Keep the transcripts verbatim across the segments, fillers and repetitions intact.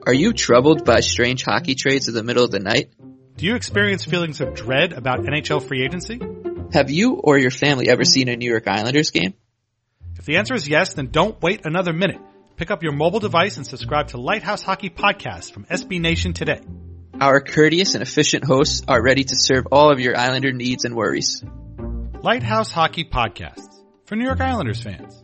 Are you troubled by strange hockey trades in the middle of the night? Do you experience feelings of dread about N H L free agency? Have you or your family ever seen a New York Islanders game? If the answer is yes, then don't wait another minute. Pick up your mobile device and subscribe to Lighthouse Hockey Podcast from S B Nation today. Our courteous and efficient hosts are ready to serve all of your Islander needs and worries. Lighthouse Hockey Podcasts for New York Islanders fans.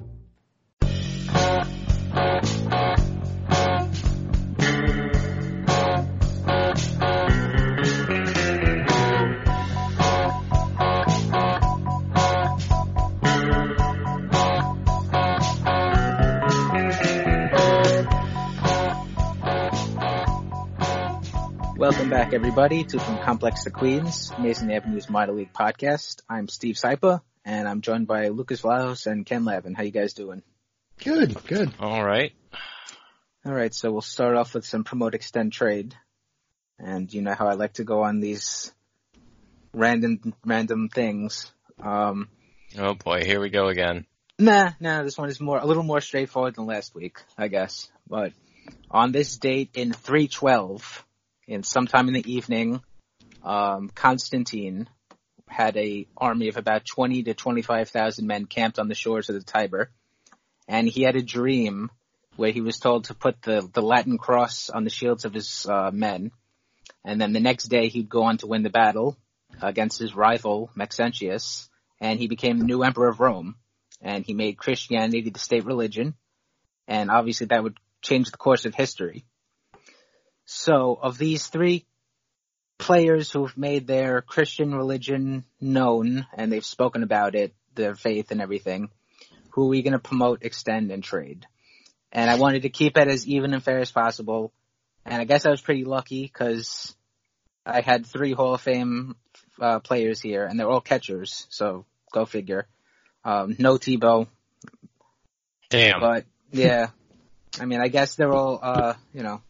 Welcome back, everybody, to From Complex to Queens, Mason Avenue's Minor League podcast. I'm Steve Sypa, and I'm joined by Lucas Vlahos and Ken Lavin. How you guys doing? Good, good. All right. All right, so we'll start off with some promote, extend, trade. And you know how I like to go on these random random things. Um, oh, boy, here we go again. Nah, nah, this one is more a little more straightforward than last week, I guess. But on this date in three twelve... in sometime in the evening, um, Constantine had a army of about twenty to twenty-five thousand men camped on the shores of the Tiber. And he had a dream where he was told to put the, the Latin cross on the shields of his uh, men. And then the next day he'd go on to win the battle against his rival, Maxentius. And he became the new emperor of Rome. And he made Christianity the state religion. And obviously that would change the course of history. So, of these three players who've made their Christian religion known, and they've spoken about it, their faith and everything, who are we going to promote, extend, and trade? And I wanted to keep it as even and fair as possible. And I guess I was pretty lucky because I had three Hall of Fame uh, players here, and they're all catchers, so go figure. Um, no Tebow. Damn. But, yeah, I mean, I guess they're all, uh, you know,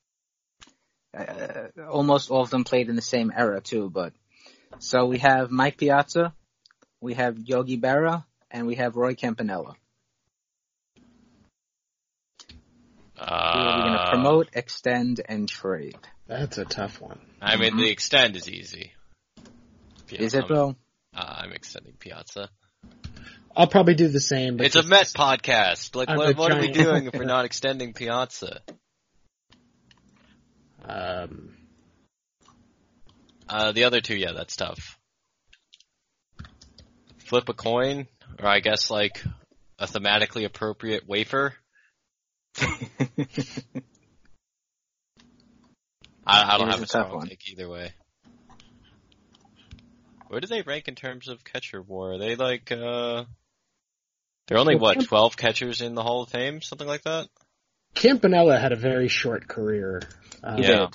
Uh, almost all of them played in the same era too, but so we have Mike Piazza, we have Yogi Berra, and we have Roy Campanella. Uh, Who are we going to promote, extend, and trade? That's a tough one. I mean, the extend is easy. Piazza, Is it though? Uh, I'm extending Piazza. I'll probably do the same. But It's a Met podcast. Like, I'm what, what are we giant- doing if we're not extending Piazza? Um, uh, the other two, yeah, that's tough. Flip a coin, or I guess like a thematically appropriate wafer. I, I don't It is have a a tough strong one. take either way. Where do they rank in terms of catcher war? Are they like, uh, there are only, Well, what, Camp- twelve catchers in the Hall of Fame? Something like that? Campanella had a very short career. Um, He Yeah. did.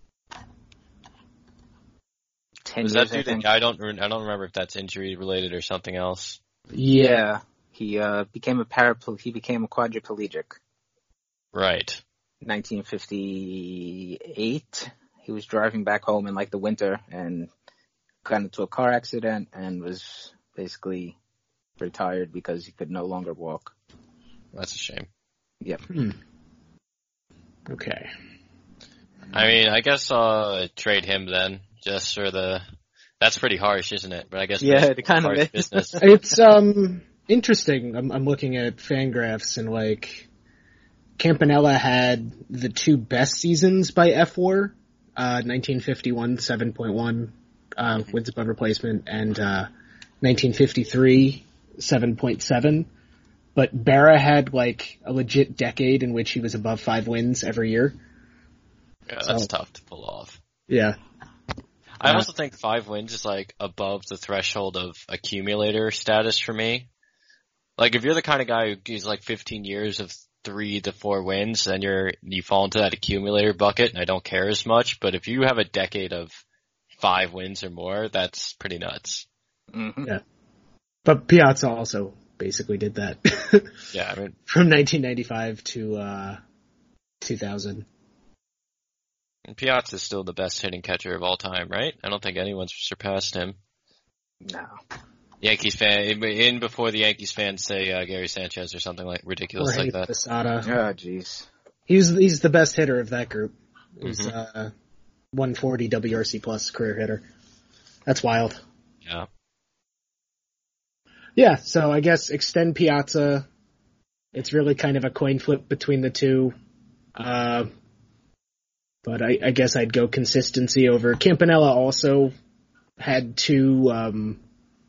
Ten Was years, that I dude, think. I don't, re- I don't remember if that's injury related or something else. Yeah. Yeah, he uh, became a parapl- He became a quadriplegic. Right. nineteen fifty-eight. He was driving back home in like the winter and got into a car accident and was basically retired because he could no longer walk. That's a shame. Yep. Hmm. Okay. I mean, I guess I'll trade him then, just for the, that's pretty harsh, isn't it? But I guess Yeah, it's it kind of harsh is. business. It's um interesting. I'm, I'm looking at Fangraphs and like Campanella had the two best seasons by F W A R, uh, nineteen fifty-one, seven point one uh, wins above replacement, and uh, nineteen fifty-three, seven point seven. But Berra had like a legit decade in which he was above five wins every year. Yeah, that's So- tough to pull off. Yeah. I Uh, also think five wins is like above the threshold of accumulator status for me. Like if you're the kind of guy who is like fifteen years of three to four wins, then you're, you fall into that accumulator bucket and I don't care as much. But if you have a decade of five wins or more, that's pretty nuts. Mm-hmm. Yeah. But Piazza also basically did that. Yeah, I mean, From nineteen ninety-five to uh, two thousand. and Piazza's still the best hitting catcher of all time, right? I don't think anyone's surpassed him. No. Yankees fan, in, in before the Yankees fans say uh, Gary Sanchez or something like ridiculous Jorge like that. Posada. Oh, jeez. He's he's the best hitter of that group. He's Mm-hmm. uh, one forty W R C plus career hitter. That's wild. Yeah. Yeah, so I guess extend Piazza. It's really kind of a coin flip between the two. Uh, but I, I guess I'd go consistency over. Campanella also had two, um,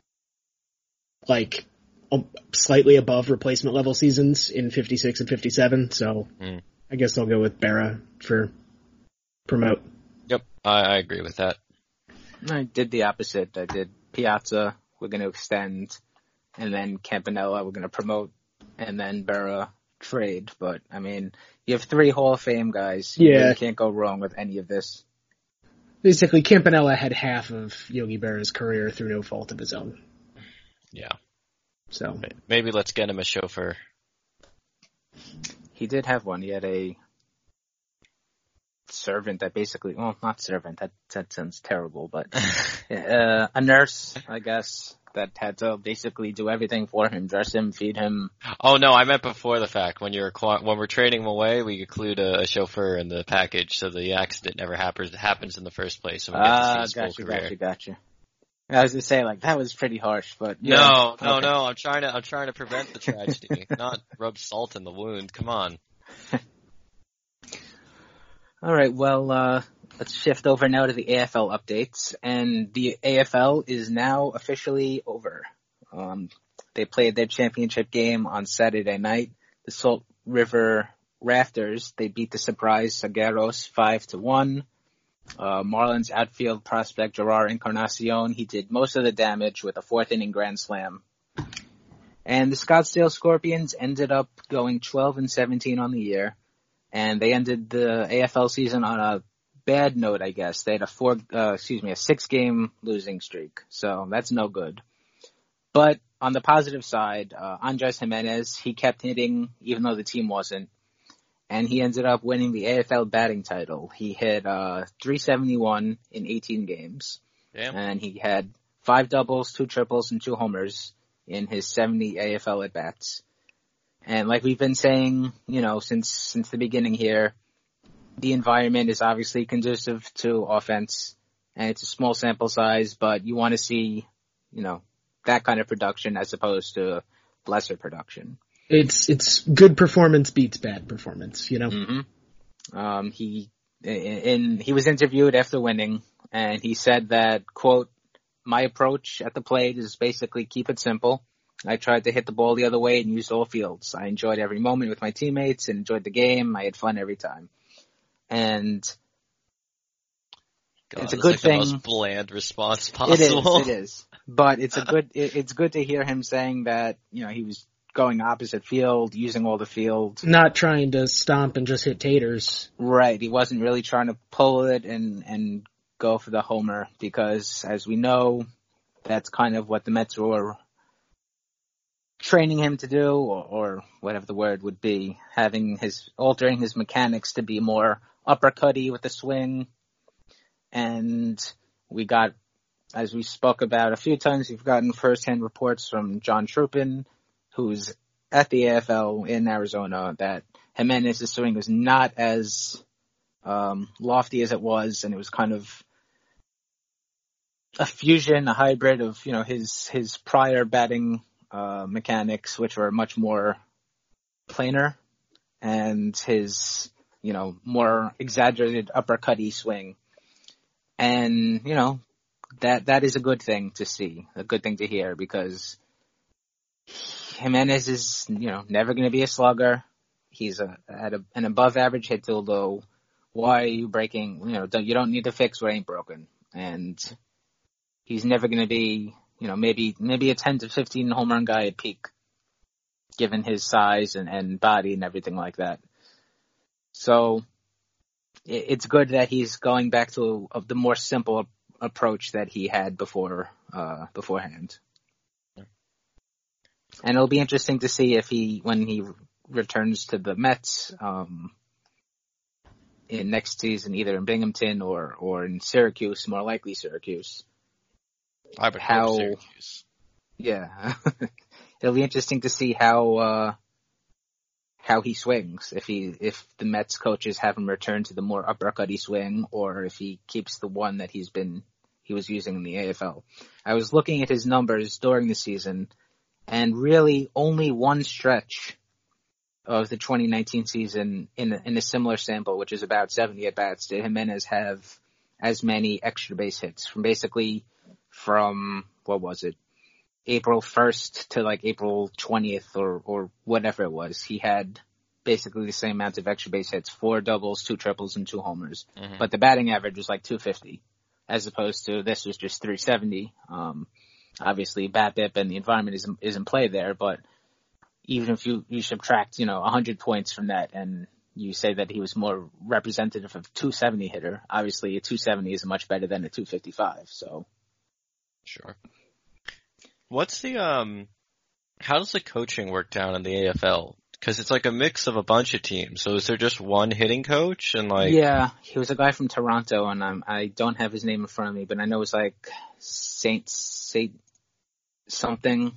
like, um, slightly above replacement level seasons in fifty-six and fifty-seven, so Mm. I guess I'll go with Berra for promote. Yep, I, I agree with that. I did the opposite. I did Piazza, we're going to extend, and then Campanella, we're going to promote, and then Berra trade. But, I mean, you have three Hall of Fame guys. You Yeah. really can't go wrong with any of this. Basically, Campanella had half of Yogi Berra's career through no fault of his own. Yeah. So Maybe let's get him a chauffeur. He did have one. He had a servant that basically, well, not servant, that, that sounds terrible, but uh, a nurse, I guess, that had to basically do everything for him, dress him, feed him. Oh no, I meant before the fact. When you're when we're trading him away, we include a, a chauffeur in the package, so the accident never happens happens in the first place, and we get to see Ah, his full gotcha, career. gotcha, gotcha. I was gonna say, like, that was pretty harsh, but yeah. No, no, Okay. no. I'm trying to I'm trying to prevent the tragedy, not rub salt in the wound. Come on. All right, well, uh, let's shift over now to the A F L updates, and the A F L is now officially over. Um, they played their championship game on Saturday night. The Salt River Rafters, they beat the surprise Sagueros five to one. Uh, Marlins outfield prospect Gerard Encarnacion, he did most of the damage with a fourth inning grand slam. And the Scottsdale Scorpions ended up going twelve and seventeen on the year. And they ended the A F L season on a bad note, I guess. They had a four, uh, excuse me, a six-game losing streak, so that's no good. But on the positive side, uh, Andres Jimenez, he kept hitting even though the team wasn't, and he ended up winning the A F L batting title. He hit uh, three seventy-one in eighteen games, Damn. and he had five doubles, two triples, and two homers in his seventy A F L at-bats. And like we've been saying, you know, since since the beginning here, the environment is obviously conducive to offense, and it's a small sample size, but you want to see, you know, that kind of production as opposed to lesser production. it's it's good performance beats bad performance, you know. Mm-hmm. Um, he in he was interviewed after winning, and he said that, quote, "My approach at the plate is basically keep it simple. I tried to hit the ball the other way and used all fields. I enjoyed every moment with my teammates and enjoyed the game. I had fun every time." And God, it's a that's good like thing. the most bland response It possible. is, it is. But it's a good, it, it's good to hear him saying that, you know, he was going opposite field, using all the field. Not trying to stomp and just hit taters. Right. He wasn't really trying to pull it and, and go for the homer because, as we know, that's kind of what the Mets were training him to do, or, or whatever the word would be, having his, altering his mechanics to be more uppercutty with the swing. And we got, as we spoke about a few times, we've gotten first-hand reports from John Trupin, who's at the A F L in Arizona, that Jimenez's swing was not as um, lofty as it was, and it was kind of a fusion, a hybrid of, you know, his his prior batting uh, mechanics, which were much more planar, and his, you know, more exaggerated uppercutty swing. And, you know, that that is a good thing to see, a good thing to hear, because Jimenez is, you know, never going to be a slugger. He's a, at a, an above average hit total. Why are you breaking, you know, don't, you don't need to fix what ain't broken. And he's never going to be, you know, maybe maybe a ten to fifteen home run guy at peak, given his size and, and body and everything like that. So it, it's good that he's going back to a, the more simple approach that he had before uh, beforehand. And it'll be interesting to see if he, when he returns to the Mets um, in next season, either in Binghamton or, or in Syracuse, more likely Syracuse. I would how, hope Syracuse. Yeah. It'll be interesting to see how uh, how he swings. If he if the Mets coaches have him return to the more uppercutty swing, or if he keeps the one that he's been he was using in the A F L. I was looking at his numbers during the season, and really only one stretch of the twenty nineteen season in a, in a similar sample, which is about seventy at bats, did Jimenez have as many extra base hits from basically from what was it? April first to like April twentieth or, or whatever it was. He had basically the same amount of extra base hits, four doubles, two triples, and two homers. Mm-hmm. But the batting average was like two fifty, as opposed to this was just three seventy. Um, obviously BABIP and the environment is, is in play there, but even if you, you subtract, you know, one hundred points from that and you say that he was more representative of a two seventy hitter, obviously a two seventy is much better than a two fifty-five, so. Sure. What's the, um, how does the coaching work down in the A F L? Because it's like a mix of a bunch of teams. So is there just one hitting coach and like? Yeah, he was a guy from Toronto, and um, I don't have his name in front of me, but I know it's like Saint Saint something,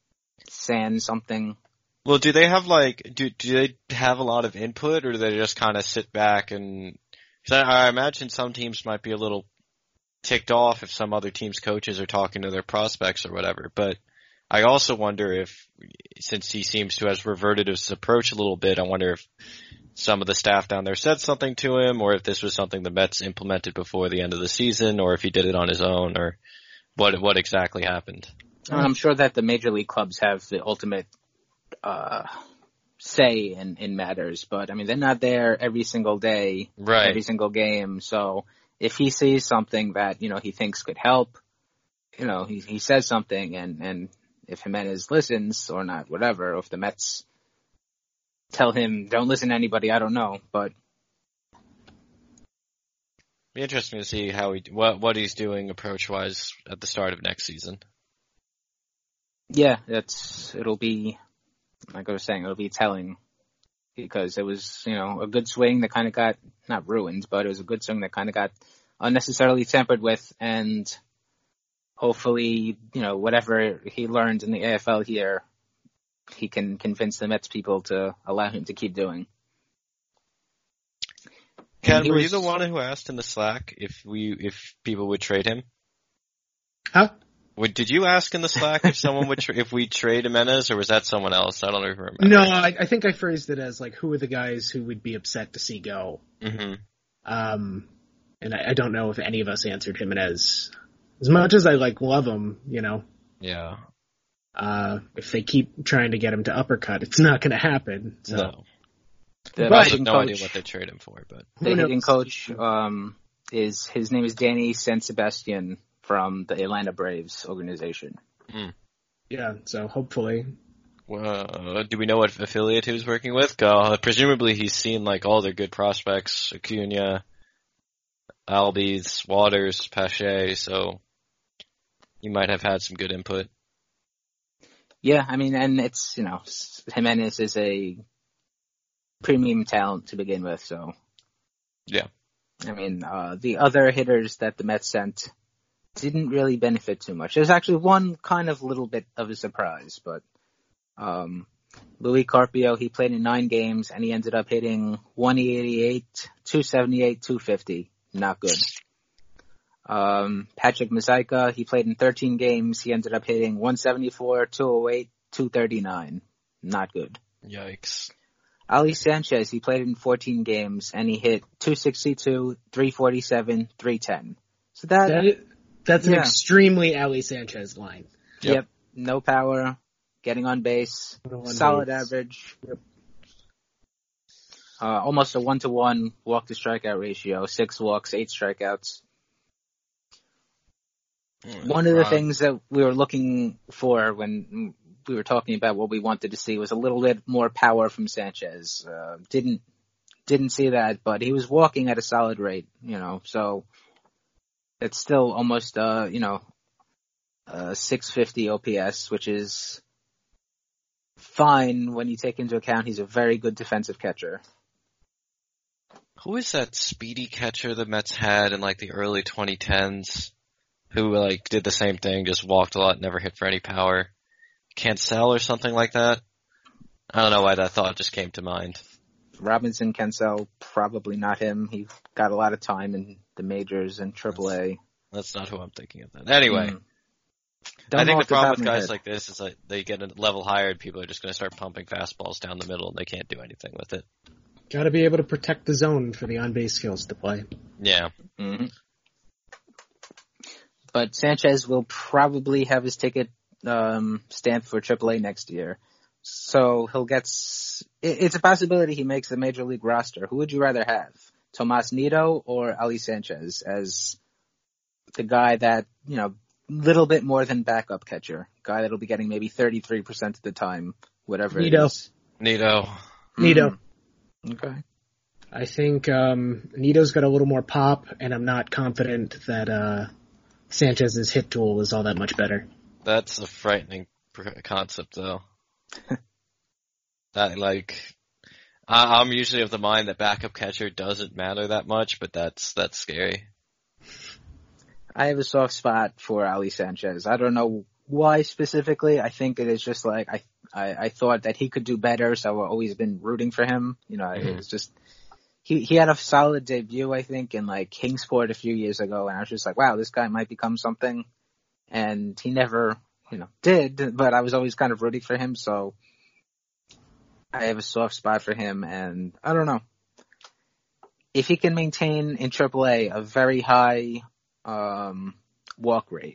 San something. Well, do they have like do do they have a lot of input, or do they just kind of sit back and? Because I, I imagine some teams might be a little ticked off if some other team's coaches are talking to their prospects or whatever. But I also wonder if, since he seems to have reverted his approach a little bit, I wonder if some of the staff down there said something to him, or if this was something the Mets implemented before the end of the season, or if he did it on his own, or what what exactly happened. I'm sure that the major league clubs have the ultimate uh say in, in matters, but I mean, they're not there every single day, right. every single game, so if he sees something that, you know, he thinks could help, you know, he he says something, and, and if Jimenez listens or not, whatever, or if the Mets tell him, don't listen to anybody, I don't know, but. Be interesting to see how he, what, what he's doing approach-wise at the start of next season. Yeah, it's, it'll be, like I was saying, it'll be telling. Because it was, you know, a good swing that kind of got, not ruined, but it was a good swing that kind of got unnecessarily tampered with, and hopefully, you know, whatever he learned in the A F L here, he can convince the Mets people to allow him to keep doing. Ken, were was, you the one who asked in the Slack if we, if people would trade him? Huh? What, did you ask in the Slack if someone would tra- if we trade Jimenez, or was that someone else? I don't even remember. No, I, I think I phrased it as like, who are the guys who would be upset to see go? Mm-hmm. Um, and I, I don't know if any of us answered Jimenez. As much as I like love him, you know. Yeah. Uh, if they keep trying to get him to uppercut, it's not going to happen. So. No. The I have no coach, idea what they trade him for, but the hitting coach um, is his name is Danny San Sebastian from the Atlanta Braves organization. Mm. Yeah, so hopefully. Well, do we know what affiliate he was working with? Uh, presumably he's seen like all their good prospects, Acuna, Albies, Waters, Pache, so he might have had some good input. Yeah, I mean, and it's, you know, Jimenez is a premium talent to begin with, so. Yeah. I mean, uh, the other hitters that the Mets sent didn't really benefit too much. There's actually one kind of little bit of a surprise, but um, Louis Carpio, he played in nine games, and he ended up hitting one eighty-eight, two seventy-eight, two fifty. Not good. Um, Patrick Mazeika, he played in thirteen games. He ended up hitting one seventy-four, two oh eight, two thirty-nine. Not good. Yikes. Ali Sanchez, he played in fourteen games, and he hit two sixty-two, three forty-seven, three ten. So that... that is, that's an yeah. extremely Ali Sanchez line. Yep. Yep. No power, getting on base, solid base. average. Yep. Uh, almost a one-to-one walk-to-strikeout ratio, six walks, eight strikeouts. Mm, One of the right. things that we were looking for when we were talking about what we wanted to see was a little bit more power from Sanchez. Uh, didn't didn't see that, but he was walking at a solid rate, you know, so it's still almost, uh, you know, uh, six fifty O P S, which is fine when you take into account he's a very good defensive catcher. Who is that speedy catcher the Mets had in like the early twenty tens who like did the same thing, just walked a lot, never hit for any power? Cancel or something like that? I don't know why that thought just came to mind. Robinson Cancel, probably not him. He got a lot of time in the majors and triple A. That's not who I'm thinking of then. Anyway. Mm. I think the problem with top of my guys head. like this is like they get a level higher and people are just going to start pumping fastballs down the middle and they can't do anything with it. Got to be able to protect the zone for the on-base skills to play. Yeah. Mm-hmm. But Sanchez will probably have his ticket um, stamped for triple A next year. So he'll get... S- it's a possibility he makes the Major League roster. Who would you rather have? Tomas Nido or Ali Sanchez as the guy that, you know, little bit more than backup catcher. Guy that'll be getting maybe thirty-three percent of the time, whatever Nido. it is. Nito. Nido. Mm. Okay. I think um, Nito's got a little more pop, and I'm not confident that uh, Sanchez's hit tool is all that much better. That's a frightening pr- concept, though. That, like, I- I'm usually of the mind that backup catcher doesn't matter that much, but that's that's scary. I have a soft spot for Ali Sanchez. I don't know why specifically. I think it is just like I, I, I thought that he could do better, so I've always been rooting for him. You know, Mm-hmm. it was just he he had a solid debut, I think, in like Kingsport a few years ago, and I was just like, wow, this guy might become something. And he never, you know, did, but I was always kind of rooting for him, so I have a soft spot for him, and I don't know. If he can maintain in triple A a very high um, walk rate,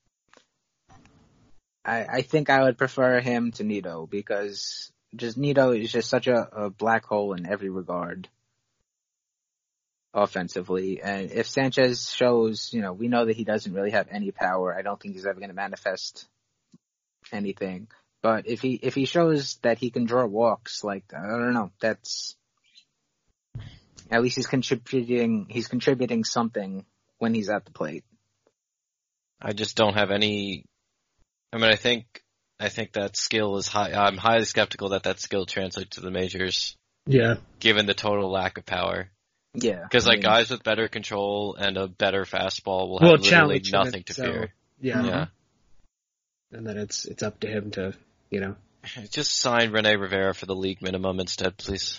I, I think I would prefer him to Nido because just Nido is just such a, a black hole in every regard offensively. And if Sanchez shows, you know, we know that he doesn't really have any power. I don't think he's ever going to manifest anything. But if he if he shows that he can draw walks, like I don't know, that's at least he's contributing. He's contributing something when he's at the plate. I just don't have any. I mean, I think I think that skill is high. I'm highly skeptical that that skill translates to the majors, Yeah. given the total lack of power. Yeah, Because I like mean, guys with better control and a better fastball will Will have literally challenge him, nothing to so- fear. Yeah. Yeah. And then it's it's up to him to, you know. Just sign Rene Rivera for the league minimum instead, please.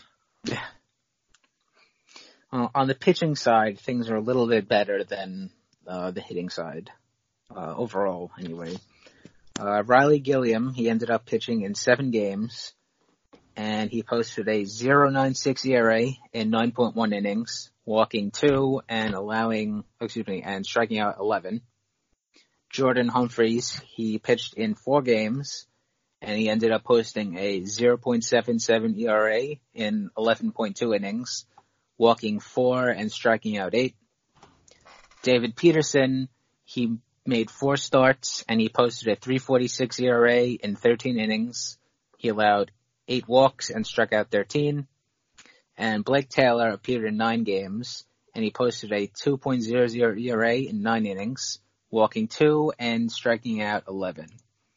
Uh, on the pitching side, things are a little bit better than uh, the hitting side, uh, overall, anyway. Uh, Riley Gilliam, he ended up pitching in seven games, and he posted a point nine six E R A in nine point one innings, walking two and allowing, excuse me, and striking out eleven. Jordan Humphreys, he pitched in four games, and he ended up posting a point seven seven E R A in eleven point two innings, walking four and striking out eight. David Peterson, he made four starts and he posted a three forty-six E R A in thirteen innings. He allowed eight walks and struck out thirteen. And Blake Taylor appeared in nine games and he posted a two point oh oh E R A in nine innings, walking two and striking out eleven.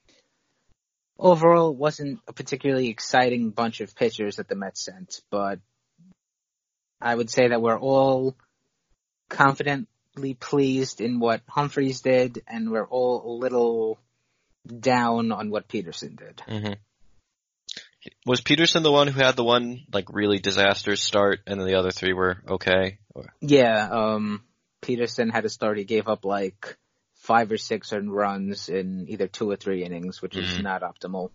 Overall, it wasn't a particularly exciting bunch of pitchers that the Mets sent, but I would say that we're all confidently pleased in what Humphreys did, and we're all a little down on what Peterson did. Mm-hmm. Was Peterson the one who had the one like really disastrous start, and then the other three were okay? Or... Yeah, um, Peterson had a start. He gave up like five or six earned runs in either two or three innings, which is Mhm. not optimal.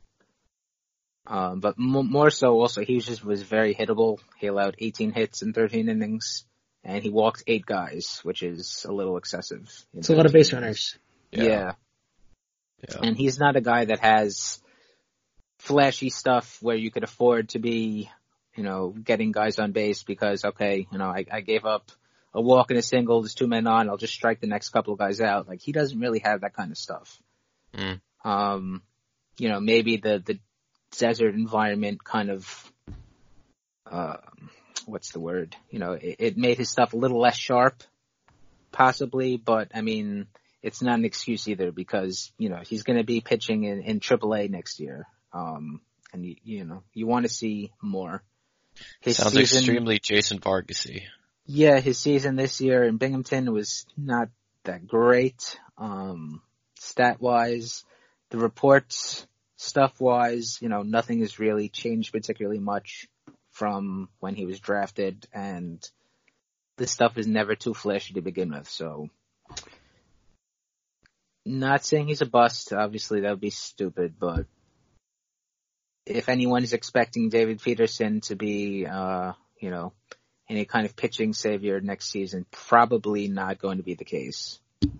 Um, but m- more so, also he just was very hittable. He allowed eighteen hits in thirteen innings, and he walked eight guys, which is a little excessive. in It's a lot of thirteen base innings. runners. Yeah. Yeah. And he's not a guy that has flashy stuff where you could afford to be, you know, getting guys on base because, okay, you know, I, I gave up a walk and a single, there's two men on, I'll just strike the next couple of guys out. Like, he doesn't really have that kind of stuff. Mm. Um, you know, maybe the, the desert environment kind of, uh, what's the word? You know, it, it made his stuff a little less sharp, possibly, but I mean, it's not an excuse either because, you know, he's going to be pitching in, in triple A next year. Um, and you, you know, you want to see more. His Sounds season, extremely Jason Vargasy. yeah, his season this year in Binghamton was not that great, um, stat wise. The reports stuff-wise, you know, nothing has really changed particularly much from when he was drafted, and this stuff is never too flashy to begin with, so not saying he's a bust. Obviously, that would be stupid, but if anyone is expecting David Peterson to be, uh, you know, any kind of pitching savior next season, probably not going to be the case.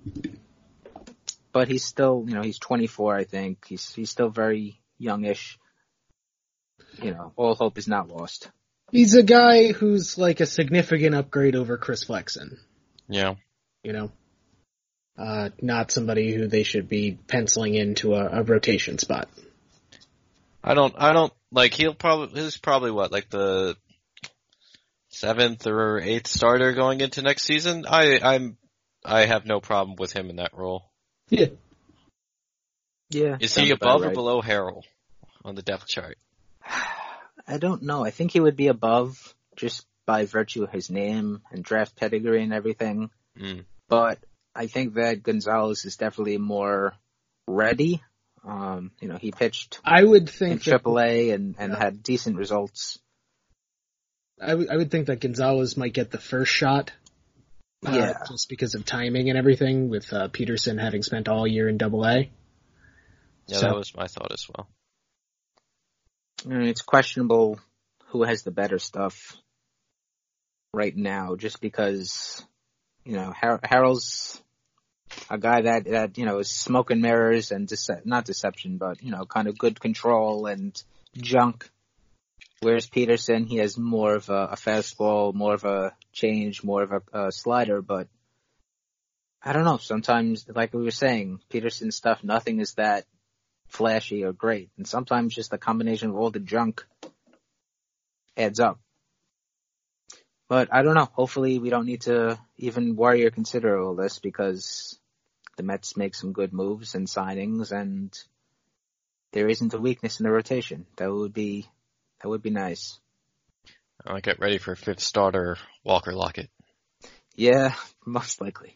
But he's still, you know, he's twenty-four, I think. He's he's still very youngish. You know, all hope is not lost. He's a guy who's like a significant upgrade over Chris Flexen. Yeah. You know? Uh, not somebody who they should be penciling into a, a rotation spot. I don't, I don't, like, he'll probably, he's probably what, like the seventh or eighth starter going into next season? I, I'm, I have no problem with him in that role. Yeah. Yeah. Is he above right. or below Harrell on the depth chart? I don't know. I think he would be above just by virtue of his name and draft pedigree and everything. Mm. But I think that Gonzalez is definitely more ready. Um, you know, he pitched I would think in triple A and, and yeah. had decent results. I, w- I would think that Gonzalez might get the first shot. Uh, yeah. Just because of timing and everything, with uh, Peterson having spent all year in double A. Yeah, so, that was my thought as well. I mean, it's questionable who has the better stuff right now, just because, you know, Har- Harrell's a guy that, that, you know, is smoke and mirrors and dece- not deception, but, you know, kind of good control and junk. Whereas Peterson, he has more of a, a fastball, more of a change, more of a, a slider, but I don't know. Sometimes, like we were saying, Peterson's stuff, nothing is that flashy or great. And sometimes just the combination of all the junk adds up. But I don't know. Hopefully we don't need to even worry or consider all this because the Mets make some good moves and signings and there isn't a weakness in the rotation. That would be, that would be nice. I'll get ready for fifth starter, Walker Lockett. Yeah, most likely.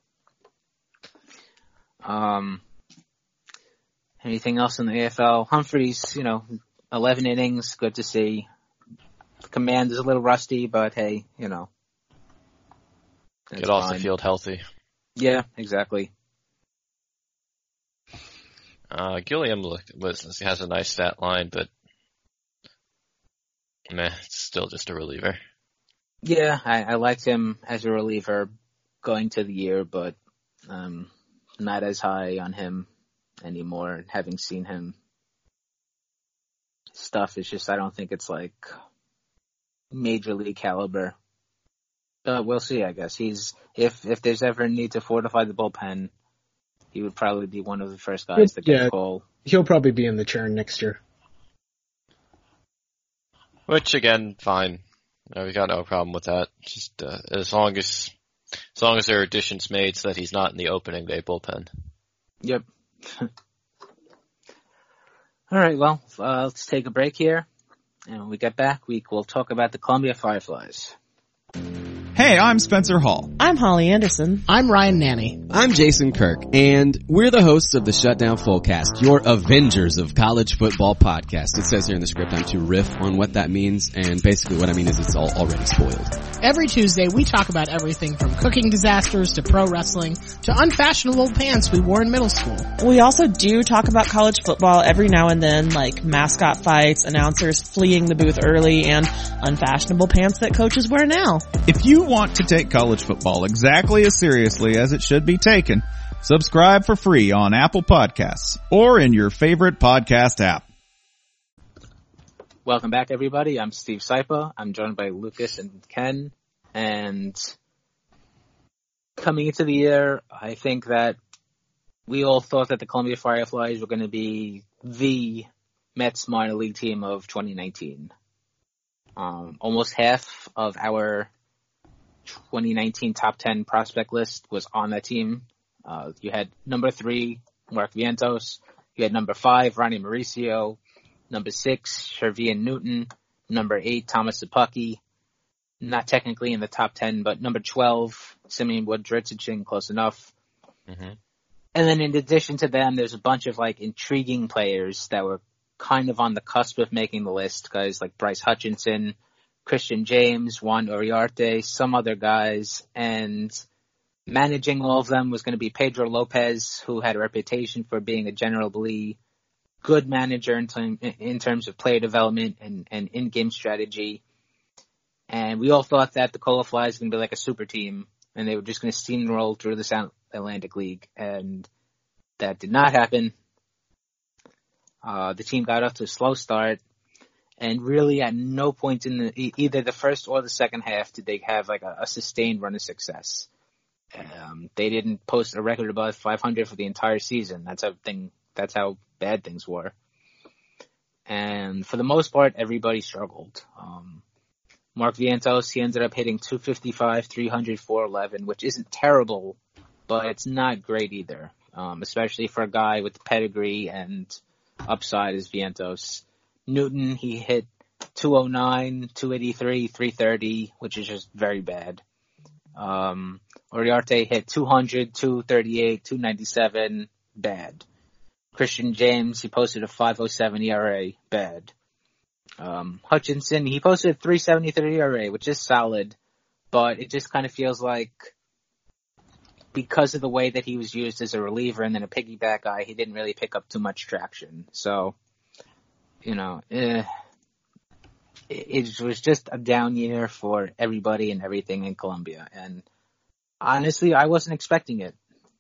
Um, anything else in the A F L? Humphreys, you know, eleven innings, good to see. Command is a little rusty, but hey, you know. Get off fine. the field healthy. Yeah, exactly. Uh, Gilliam looked, was, has a nice stat line, but meh, it's still just a reliever. Yeah, I, I liked him as a reliever going to the year, but um, not as high on him anymore, having seen him. Stuff is just, I don't think it's like major league caliber. But we'll see, I guess. He's, if, if there's ever a need to fortify the bullpen, he would probably be one of the first guys that get yeah, a call. He'll probably be in the churn next year. Which again, fine. No, we got no problem with that. Just uh, as long as as long as there are additions made so that he's not in the opening day bullpen. Yep. All right, well, uh, let's take a break here. And when we get back, we will talk about the Columbia Fireflies. Hey, I'm Spencer Hall. I'm Holly Anderson. I'm Ryan Nanny. I'm Jason Kirk, and we're the hosts of the Shutdown Fullcast, your Avengers of College Football podcast. It says here in the script I'm to riff on what that means, and basically what I mean is it's all already spoiled. Every Tuesday, we talk about everything from cooking disasters to pro wrestling to unfashionable pants we wore in middle school. We also do talk about college football every now and then, like mascot fights, announcers fleeing the booth early, and unfashionable pants that coaches wear now. If you want to take college football exactly as seriously as it should be taken, subscribe for free on Apple Podcasts or in your favorite podcast app. Welcome back, everybody. I'm Steve Sypa. I'm joined by Lucas and Ken. And coming into the year, I think that we all thought that the Columbia Fireflies were going to be the Mets minor league team of twenty nineteen. Um, almost half of our twenty nineteen top ten prospect list was on that team. Uh, you had number three, Mark Vientos. You had number five, Ronnie Mauricio. Number six, Shervian Newton. Number eight, Thomas Sapucki. Not technically in the top ten, but number twelve, Simeon Woodritzichin, close enough. Mm-hmm. And then in addition to them, there's a bunch of like intriguing players that were kind of on the cusp of making the list. Guys like Bryce Hutchinson, Christian James, Juan Uriarte, some other guys. And managing all of them was going to be Pedro Lopez, who had a reputation for being a generally good manager in, term, in terms of player development and, and in-game strategy. And we all thought that the Cola Flies was going to be like a super team, and they were just going to steamroll through the South Atlantic League, and that did not happen. Uh, the team got off to a slow start, and really at no point in the, either the first or the second half did they have like a, a sustained run of success. Um, they didn't post a record above five hundred for the entire season. That's how thing, that's how bad things were. And for the most part, everybody struggled. Um, Mark Vientos, he ended up hitting two fifty-five, three hundred, four eleven, which isn't terrible, but it's not great either, um, especially for a guy with the pedigree and upside as Vientos. Newton, he hit two oh nine, two eighty-three, three thirty, which is just very bad. Um, Uriarte hit two hundred, two thirty-eight, two ninety-seven, bad. Christian James, he posted a five oh seven E R A, bad. Um, Hutchinson, he posted a three seventy-three E R A, which is solid, but it just kind of feels like because of the way that he was used as a reliever and then a piggyback guy, he didn't really pick up too much traction. So, you know, eh, it, it was just a down year for everybody and everything in Colombia. And honestly, I wasn't expecting it.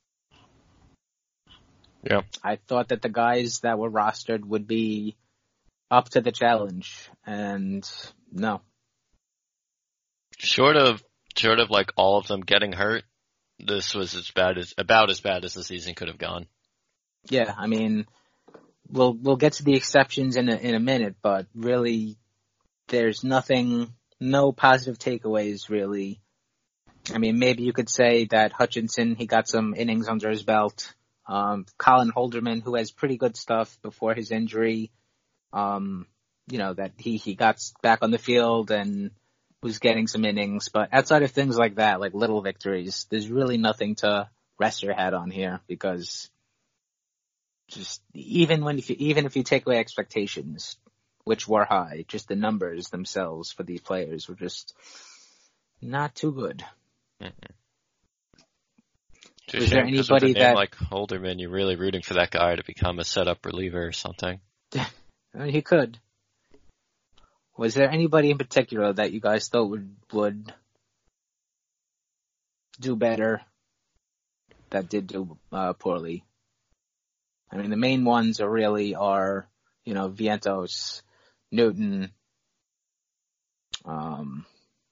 Yeah. I thought that the guys that were rostered would be up to the challenge, and no. Short of, short of like all of them getting hurt, this was as bad as, about as bad as the season could have gone. Yeah, I mean, we'll, we'll get to the exceptions in a, in a minute, but really, there's nothing, no positive takeaways really. I mean, maybe you could say that Hutchinson, he got some innings under his belt. Um, Colin Holderman, who has pretty good stuff before his injury, um, you know, that he, he got back on the field and was getting some innings. But outside of things like that, like little victories, there's really nothing to rest your hat on here, because just even when if you, even if you take away expectations, which were high, just the numbers themselves for these players were just not too good. Mm-hmm. Was there anybody with a name that like Holderman, you're really rooting for that guy to become a setup reliever or something? I mean, he could. Was there anybody in particular that you guys thought would would do better that did do uh, poorly? I mean, the main ones are really are, you know, Vientos, Newton, um,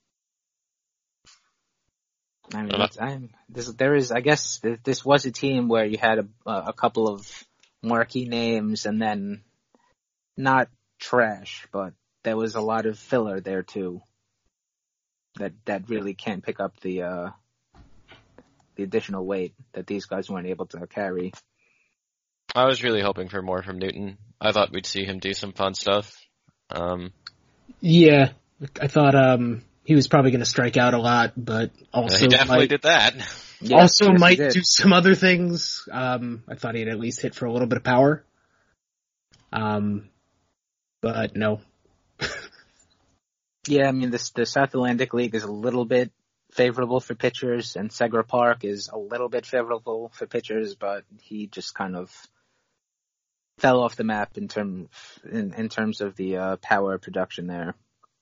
I mean, it's, I, this, there is, I guess this was a team where you had a, a couple of marquee names and then not trash, but there was a lot of filler there too. That, that really can't pick up the, uh, the additional weight that these guys weren't able to carry. I was really hoping for more from Newton. I thought we'd see him do some fun stuff. Um, yeah, I thought, um, he was probably going to strike out a lot, but also he definitely might, did that. Yeah, also yes, might do some other things. Um, I thought he'd at least hit for a little bit of power. Um, but no. Yeah, I mean, the, the South Atlantic League is a little bit favorable for pitchers, and Segra Park is a little bit favorable for pitchers, but he just kind of fell off the map in term in, in terms of the uh, power production there.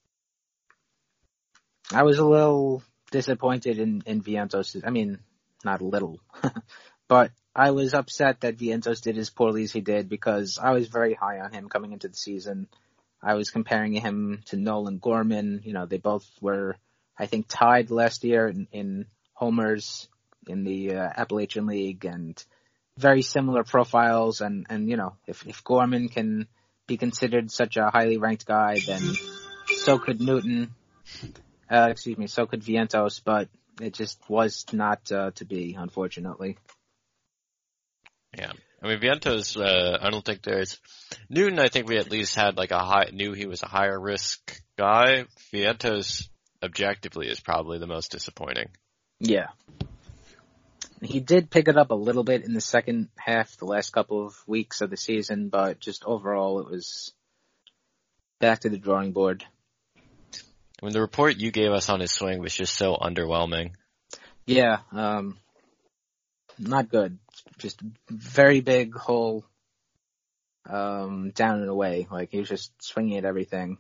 I was a little disappointed in, in Vientos. I mean, not a little, but I was upset that Vientos did as poorly as he did, because I was very high on him coming into the season. I was comparing him to Nolan Gorman. You know, they both were, I think, tied last year in, in homers in the uh, Appalachian League, and very similar profiles. And, and you know, if, if Gorman can be considered such a highly ranked guy, then so could Newton. Uh, excuse me, so could Vientos, but it just was not uh, to be, unfortunately. Yeah. I mean, Vientos, uh, I don't think there's... Newton, I think we at least had like a high, knew he was a higher risk guy. Vientos, objectively, is probably the most disappointing. Yeah. He did pick it up a little bit in the second half, the last couple of weeks of the season, but just overall it was back to the drawing board. I mean, the report you gave us on his swing was just so underwhelming. Yeah, um, not good. Just very big hole, um, down and away. Like, he was just swinging at everything.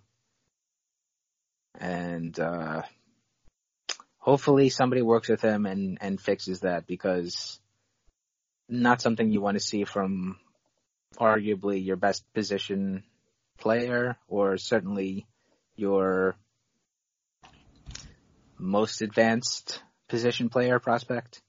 And, uh, hopefully somebody works with him and, and fixes that, because not something you want to see from arguably your best position player, or certainly your most advanced position player prospect.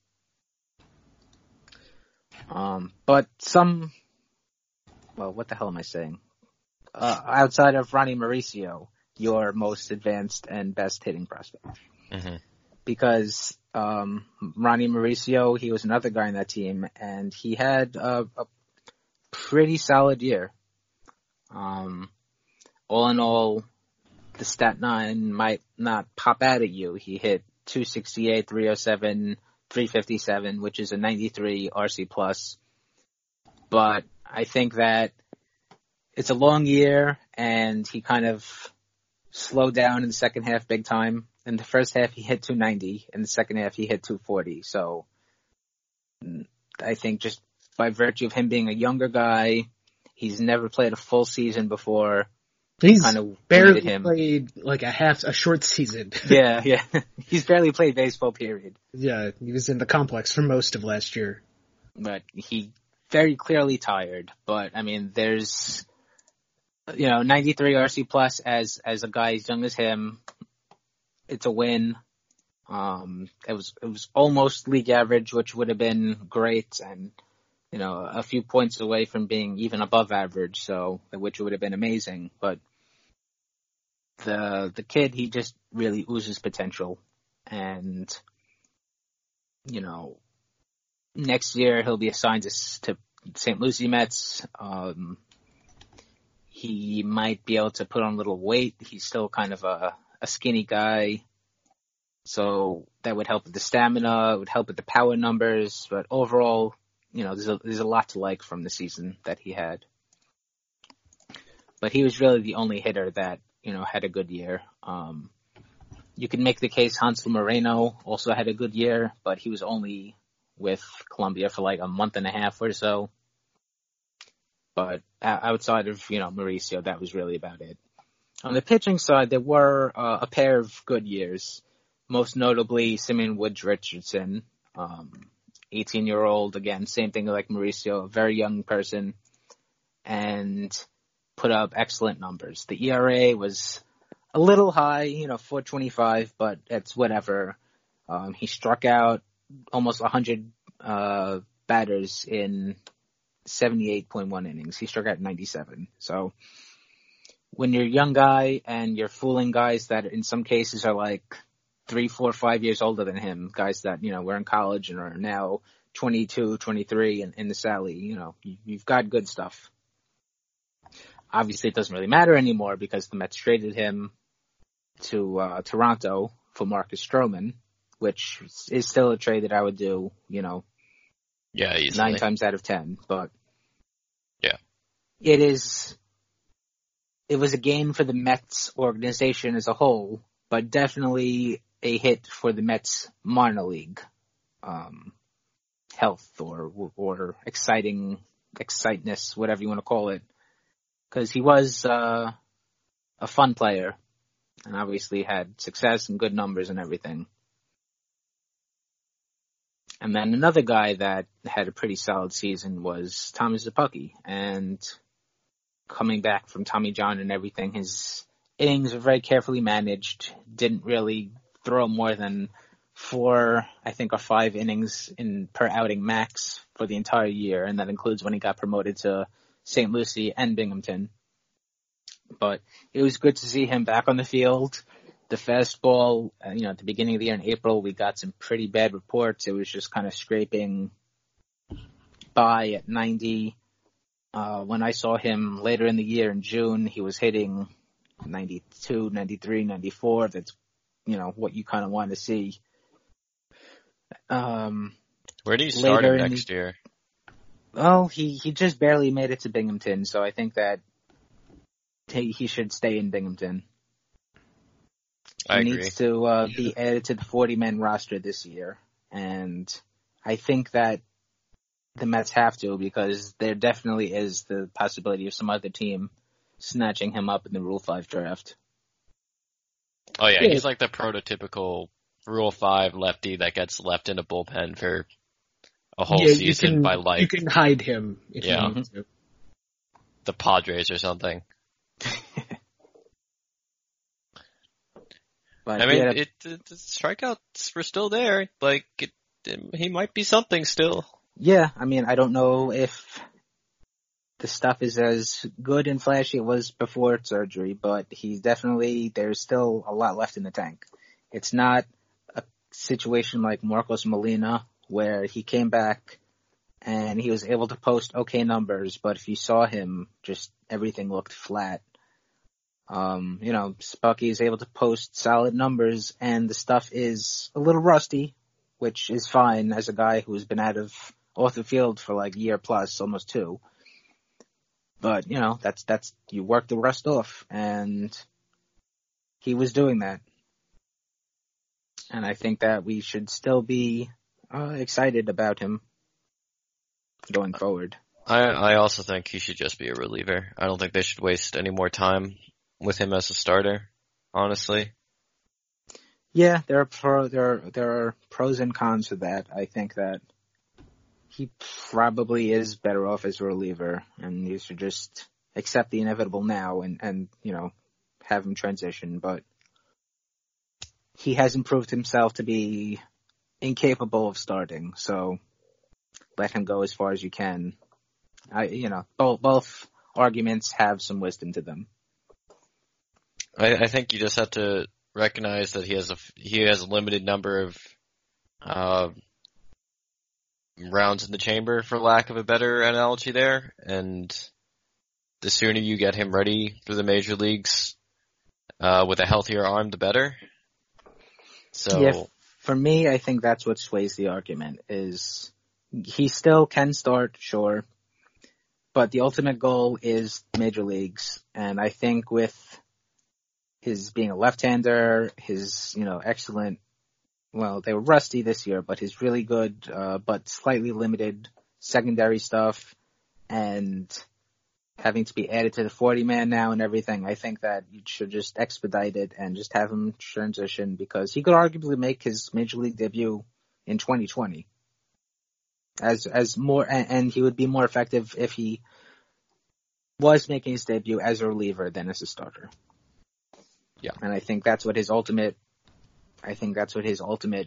Um, but some, well, what the hell am I saying? Uh, outside of Ronnie Mauricio, your most advanced and best hitting prospect. Mm-hmm. Because um, Ronnie Mauricio, he was another guy on that team, and he had a, a pretty solid year. Um, all in all, the stat nine might not pop out at you. He hit two sixty-eight, three oh seven, three fifty-seven, which is a ninety-three R C plus. But I think that it's a long year, and he kind of slowed down in the second half big time. In the first half, he hit two ninety. In the second half, he hit two forty. So I think just by virtue of him being a younger guy, he's never played a full season before. He's kind of barely him. played like a half, a short season. Yeah, yeah. He's barely played baseball, period. Yeah, he was in the complex for most of last year. But he very clearly tired. But, I mean, there's, you know, ninety-three R C plus as, as a guy as young as him. It's a win. Um, it was, it was almost league average, which would have been great. And, you know, a few points away from being even above average. So, which would have been amazing. But the, the kid, he just really oozes potential. And, you know, next year he'll be assigned to, to Saint Lucie Mets. Um, he might be able to put on a little weight. He's still kind of a, a skinny guy. So that would help with the stamina, it would help with the power numbers, but overall, you know, there's a, there's a lot to like from the season that he had. But he was really the only hitter that, you know, had a good year. Um, you can make the case Hansel Moreno also had a good year, but he was only with Columbia for like a month and a half or so. But outside of, you know, Mauricio, that was really about it. On the pitching side, there were uh, a pair of good years, most notably Simeon Woods Richardson, um, eighteen-year-old, again, same thing like Mauricio, a very young person, and put up excellent numbers. The E R A was a little high, you know, four twenty-five, but it's whatever. Um, he struck out almost one hundred uh, batters in seventy-eight point one innings. He struck out ninety-seven. So when you're a young guy and you're fooling guys that in some cases are like three, four, five years older than him, guys that, you know, were in college and are now twenty-two, twenty-three in, in the Sally, you know, you, you've got good stuff. Obviously, it doesn't really matter anymore because the Mets traded him to uh, Toronto for Marcus Stroman, which is still a trade that I would do, you know, yeah, easily. nine times out of ten. But yeah, it is. It was a gain for the Mets organization as a whole, but definitely a hit for the Mets minor league um, health or or exciting exciteness, whatever you want to call it, because he was uh, a fun player and obviously had success and good numbers and everything. And then another guy that had a pretty solid season was Thomas Szapucki, and coming back from Tommy John and everything, his innings were very carefully managed, didn't really throw more than four, I think, or five innings in per outing max for the entire year, and that includes when he got promoted to Saint Lucie and Binghamton. But it was good to see him back on the field. The fastball, uh, you know, at the beginning of the year in April, we got some pretty bad reports. It was just kind of scraping by at ninety. Uh, when I saw him later in the year in June, he was hitting ninety-two, ninety-three, ninety-four. That's, you know, what you kind of want to see. Um, Where do you start him later in next the- year? Well, he, he just barely made it to Binghamton, so I think that he, he should stay in Binghamton. He I agree. needs to uh, be added to the forty-man roster this year, and I think that the Mets have to, because there definitely is the possibility of some other team snatching him up in the Rule five draft. Oh yeah, Yeah. he's like the prototypical Rule five lefty that gets left in a bullpen for a whole yeah, you season can, by like you can hide him if Yeah. you need to. the Padres or something. But I mean, yeah, it, it the strikeouts were still there. Like it, he might be something still. yeah, I mean, I don't know if the stuff is as good and flashy it was before surgery, but he's definitely, there's still a lot left in the tank. It's not a situation like Marcos Molina, where he came back and he was able to post okay numbers, but if you saw him, just everything looked flat. Um, you know, Spucky is able to post solid numbers, and the stuff is a little rusty, which is fine as a guy who's been out of off the field for like a year plus, almost two. But, you know, that's, that's, you work the rust off, and he was doing that. And I think that we should still be uh, excited about him going forward. I I also think he should just be a reliever. I don't think they should waste any more time with him as a starter, honestly. Yeah, there are pro, there are, there are pros and cons to that. I think that he probably is better off as a reliever, and you should just accept the inevitable now and, and, you know, have him transition. But he hasn't proved himself to be incapable of starting, so let him go as far as you can. I, you know, both, both arguments have some wisdom to them. I, I think you just have to recognize that he has a he has a limited number of uh, rounds in the chamber, for lack of a better analogy there, and the sooner you get him ready for the major leagues uh, with a healthier arm, the better. So Yeah, for me, I think that's what sways the argument, is he still can start, sure, but the ultimate goal is major leagues, and I think with his being a left-hander, his, you know, excellent, well, they were rusty this year, but his really good, uh, but slightly limited secondary stuff, and having to be added to the forty-man now and everything, I think that you should just expedite it and just have him transition, because he could arguably make his major league debut in twenty twenty. As, as more, and, and he would be more effective if he was making his debut as a reliever than as a starter. Yeah. And I think that's what his ultimate, I think that's what his ultimate,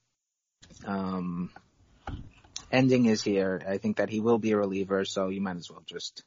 um, ending is here. I think that he will be a reliever, so you might as well just.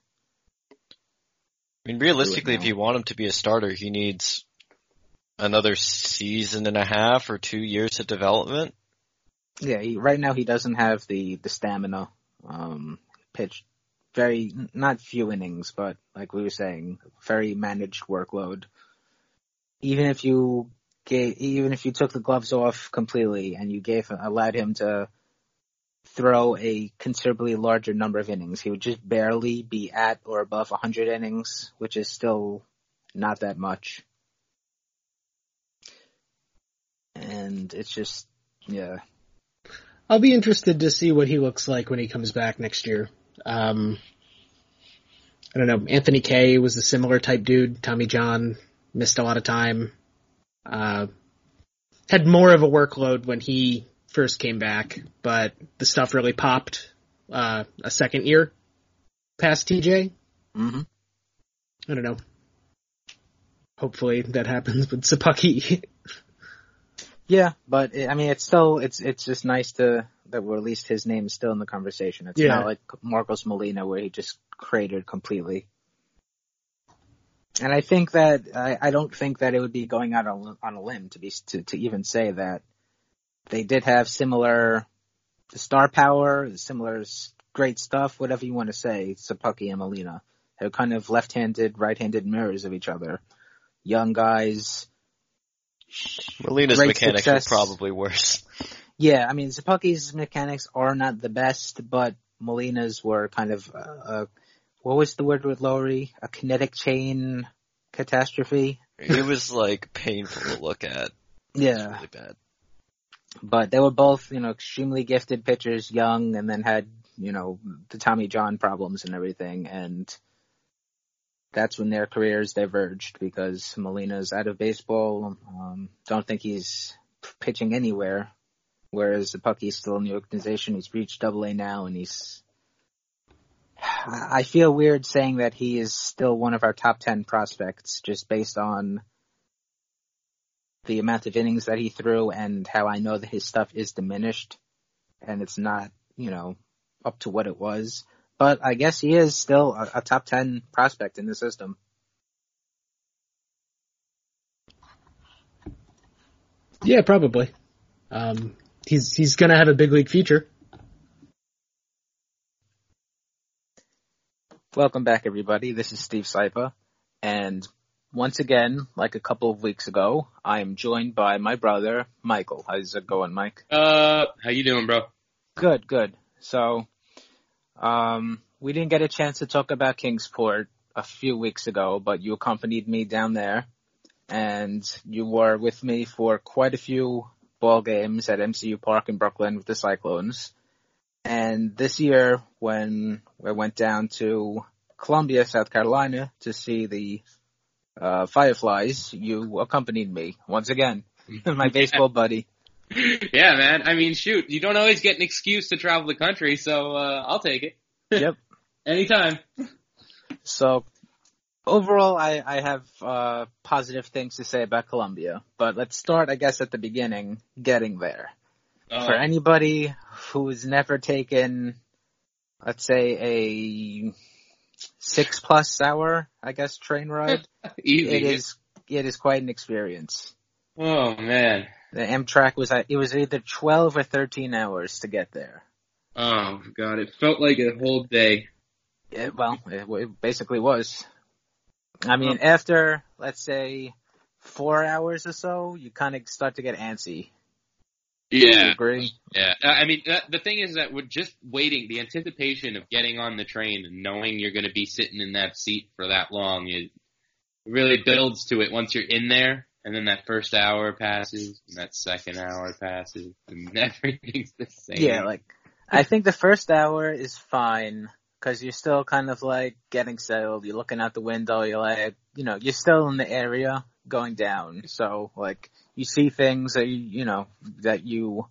I mean, realistically, now. if you want him to be a starter, he needs another season and a half or two years of development. Yeah, he, right now he doesn't have the, the stamina, um, pitch very, not few innings, but like we were saying, very managed workload. Even if you gave, even if you took the gloves off completely and you gave, allowed him to throw a considerably larger number of innings, he would just barely be at or above one hundred innings, which is still not that much. And it's just, yeah. I'll be interested to see what he looks like when he comes back next year. Um, I don't know. Anthony Kay was a similar type dude. Tommy John missed a lot of time. Uh, had more of a workload when he first came back, but the stuff really popped uh, a second year past T J. Mm-hmm. I don't know. Hopefully that happens with Szapucki. Yeah, but I mean, it's still, it's it's just nice to, that we're at least his name is still in the conversation. It's Yeah. not like Marcos Molina where he just cratered completely. And I think that, I, I don't think that it would be going out on, on a limb to be, to, to even say that they did have similar star power, similar great stuff, whatever you want to say, Szapucki and Molina. They're kind of left-handed, right-handed mirrors of each other. Young guys. Molina's Great mechanics success. are probably worse. Yeah, I mean, Zapucki's mechanics are not the best, but Molina's were kind of, uh, uh, what was the word with Lowry? A kinetic chain catastrophe? It was like painful to look at. Yeah. It was really bad. But they were both, you know, extremely gifted pitchers, young, and then had, you know, the Tommy John problems and everything, and that's when their careers diverged because Molina's out of baseball. Um, don't think he's pitching anywhere. Whereas Zapucki's still in the organization. He's reached Double A now, and he's. I feel weird saying that he is still one of our top ten prospects, just based on the amount of innings that he threw and how I know that his stuff is diminished, and it's not, you know, up to what it was. But I guess he is still a, a top ten prospect in the system. Yeah, probably. Um, he's he's going to have a big league future. Welcome back, everybody. This is Steve Saipa, and once again, like a couple of weeks ago, I am joined by my brother, Michael. How's it going, Mike? Uh, how you doing, bro? Good, good. So, um, we didn't get a chance to talk about Kingsport a few weeks ago, but you accompanied me down there, and you were with me for quite a few ball games at M C U Park in Brooklyn with the Cyclones. And this year, when I went down to Columbia, South Carolina, to see the uh, Fireflies, you accompanied me once again, my baseball buddy. Yeah, man. I mean, shoot, you don't always get an excuse to travel the country, so uh, I'll take it. Yep. Anytime. So, overall, I, I have uh, positive things to say about Columbia, but let's start, I guess, at the beginning, getting there. Oh. For anybody who's never taken, let's say, a six-plus hour, I guess, train ride, Easy. it is it is quite an experience. Oh, man. The Amtrak was it was either twelve or thirteen hours to get there. Oh, God. It felt like a whole day. It, well, it, it basically was. I mean, after, let's say, four hours or so, you kind of start to get antsy. Do you Yeah. agree? Yeah. I mean, that, the thing is that we're just waiting, the anticipation of getting on the train and knowing you're going to be sitting in that seat for that long, it really builds to it once you're in there, and then that first hour passes, and that second hour passes, and everything's the same. Yeah, like, I think the first hour is fine, because you're still kind of, like, getting settled, you're looking out the window, you're like, you know, you're still in the area going down, so, like, you see things that you, you know, that you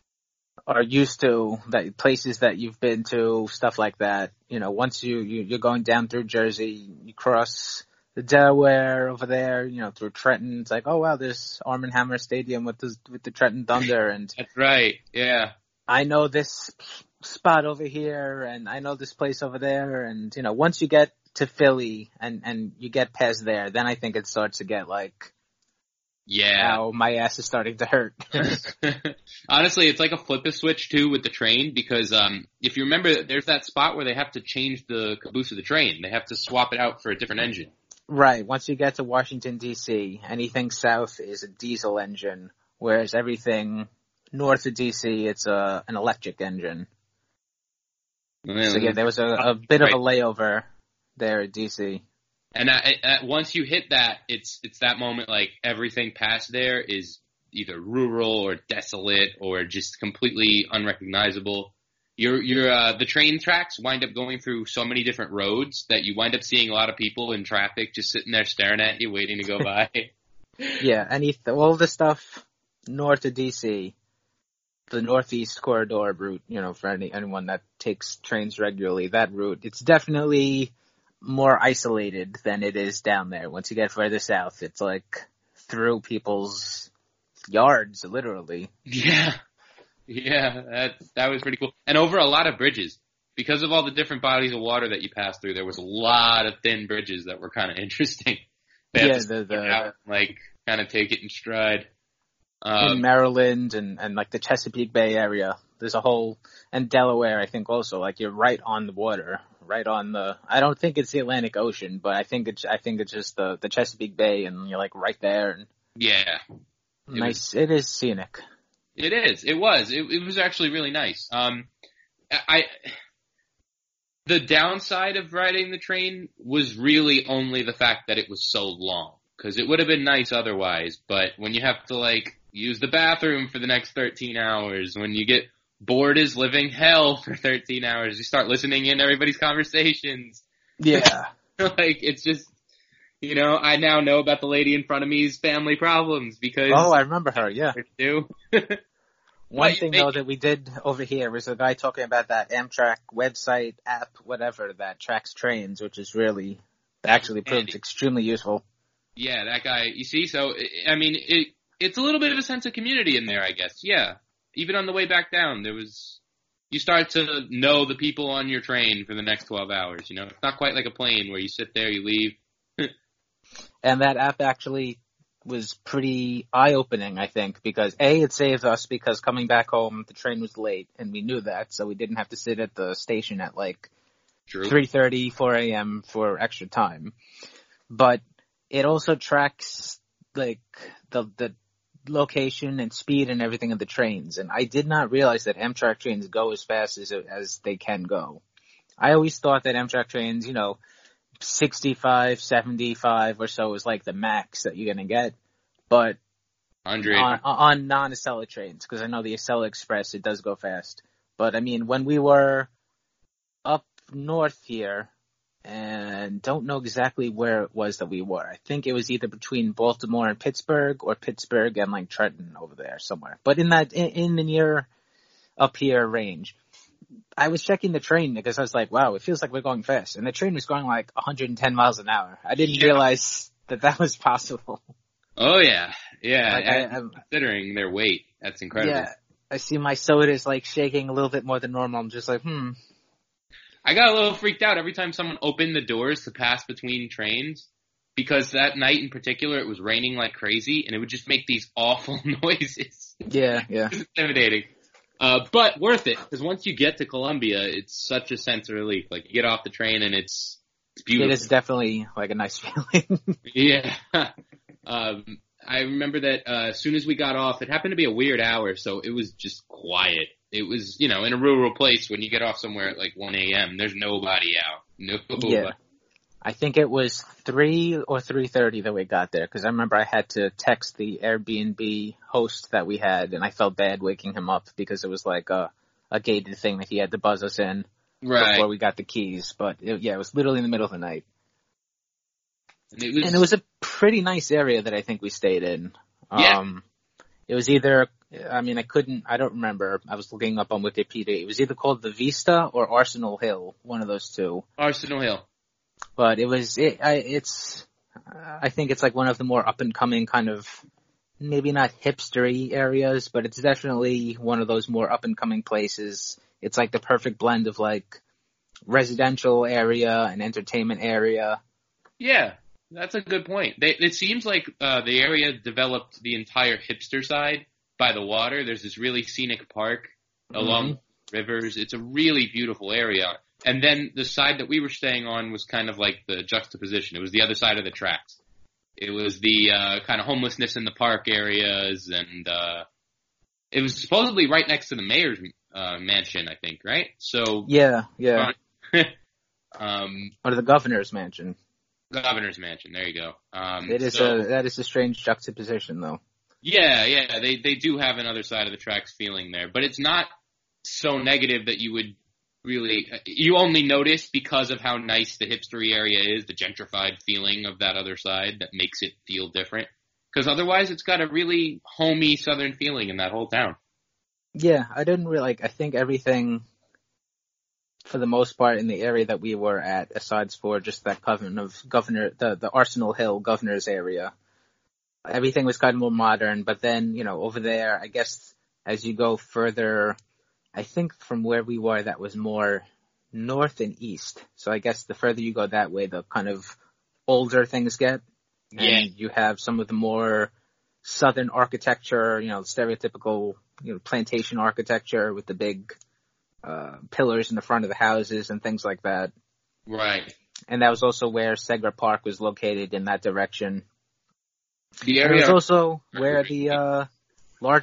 are used to, that places that you've been to, stuff like that. You know, once you, you you're going down through Jersey, you cross the Delaware over there, you know, through Trenton. It's like, oh wow, there's Arm and Hammer Stadium with the with the Trenton Thunder, and That's right. Yeah. I know this spot over here, and I know this place over there, and you know, once you get to Philly and and you get past there, then I think it starts to get like. Yeah. Ow, my ass is starting to hurt. Honestly, it's like a flip a switch too with the train because um if you remember, there's that spot where they have to change the caboose of the train. They have to swap it out for a different engine. Right. Once you get to Washington, D C, anything south is a diesel engine, whereas everything north of D C, it's a an electric engine. Well, So yeah, there was a, a bit right. of a layover there at D C. And I, I, once you hit that, it's it's that moment like everything past there is either rural or desolate or just completely unrecognizable. You're, you're, uh, the train tracks wind up going through so many different roads that you wind up seeing a lot of people in traffic just sitting there staring at you, waiting to go by. Yeah, any all the stuff north of D C, the Northeast Corridor route, you know, for any anyone that takes trains regularly, that route, it's definitely more isolated than it is down there. Once you get further south, it's like through people's yards, literally. Yeah. Yeah, that that was pretty cool. And over a lot of bridges. Because of all the different bodies of water that you pass through, there was a lot of thin bridges that were kind of interesting. They Yeah, had to the, the, out, like, kind of take it in stride. Um, in Maryland and, and like the Chesapeake Bay area, there's a whole, and Delaware, I think also, like you're right on the water, right on the, I don't think it's the Atlantic Ocean, but I think it's, I think it's just the, the Chesapeake Bay and you're like right there. And yeah. It nice. was, it is scenic. It is. It was. It, it was actually really nice. Um, I, the downside of riding the train was really only the fact that it was so long. Cause it would have been nice otherwise, but when you have to like use the bathroom for the next thirteen hours, when you get bored as living hell for thirteen hours, you start listening in everybody's conversations. Yeah. Like, it's just, you know, I now know about the lady in front of me's family problems because. Oh, I remember her, yeah. Do. One thing, though, that we did over here was a guy talking about that Amtrak website, app, whatever, that tracks trains, which is really, actually proved Andy. extremely useful. Yeah, that guy, you see, so, I mean, it it's a little bit of a sense of community in there, I guess, yeah. Even on the way back down, there was, you start to know the people on your train for the next twelve hours, you know? It's not quite like a plane where you sit there, you leave. And that app actually was pretty eye-opening, I think, because A, it saved us because coming back home, the train was late, and we knew that, so we didn't have to sit at the station at like True. three thirty, four a.m. for extra time. But it also tracks like the the location and speed and everything of the trains, and I did not realize that Amtrak trains go as fast as as they can go. I always thought that Amtrak trains, you know, sixty-five, seventy-five or so is like the max that you're gonna get, but one hundred on, on non-Acela trains, because I know the Acela Express, it does go fast. But I mean, when we were up north here, and don't know exactly where it was that we were. I think it was either between Baltimore and Pittsburgh, or Pittsburgh and like Trenton over there somewhere. But in that, in, in the near up here range, I was checking the train because I was like, wow, it feels like we're going fast. And the train was going like one hundred ten miles an hour. I didn't Yeah. realize that that was possible. Oh, yeah. Yeah, Like, I, I- I'm- considering their weight, that's incredible. Yeah. I see my sodas like shaking a little bit more than normal. I'm just like, hmm. I got a little freaked out every time someone opened the doors to pass between trains, because that night in particular it was raining like crazy, and it would just make these awful noises. Yeah, yeah. It was intimidating. Uh, but worth it, because once you get to Columbia, it's such a sense of relief. Like, you get off the train and it's, it's beautiful. It is definitely like a nice feeling. Yeah. um, I remember that uh, as soon as we got off, it happened to be a weird hour, so it was just quiet. It was, you know, in a rural place, when you get off somewhere at like one a.m., there's nobody out. Nobody. Yeah. I think it was three or three thirty that we got there, because I remember I had to text the Airbnb host that we had, and I felt bad waking him up because it was like a, a gated thing that he had to buzz us in Right. before we got the keys. But it, yeah, it was literally in the middle of the night. And it was, And it was a pretty nice area that I think we stayed in. Yeah. Um, it was either, I mean, I couldn't, I don't remember. I was looking up on Wikipedia. It was either called the Vista or Arsenal Hill, one of those two. Arsenal Hill. But it was, it, I, it's, I think it's like one of the more up and coming kind of, maybe not hipstery areas, but it's definitely one of those more up and coming places. It's like the perfect blend of like residential area and entertainment area. Yeah, that's a good point. They, it seems like uh, the area developed the entire hipster side by the water. There's this really scenic park along Mm-hmm. rivers. It's a really beautiful area. And then the side that we were staying on was kind of like the juxtaposition. It was the other side of the tracks. It was the uh, kind of homelessness in the park areas, and uh, it was supposedly right next to the mayor's uh, mansion, I think, right? So Yeah, yeah. um, Or the governor's mansion. governor's mansion. There you go. Um, It is so, a, that is a strange juxtaposition though. Yeah, yeah, they they do have another side of the tracks feeling there, but it's not so negative that you would really, you only notice because of how nice the hipstery area is, the gentrified feeling of that other side that makes it feel different. Because otherwise it's got a really homey southern feeling in that whole town. Yeah, I didn't really like, I think everything, for the most part, in the area that we were at, aside for just that coven of governor, the, the Arsenal Hill governor's area, everything was kind of more modern. But then, you know, over there, I guess as you go further, I think from where we were, that was more north and east. So I guess the further you go that way, the kind of older things get. And Yeah. you have some of the more southern architecture, you know, stereotypical, you know, plantation architecture with the big uh pillars in the front of the houses and things like that. Right. And that was also where Segra Park was located, in that direction. The And it area. was also where the uh largest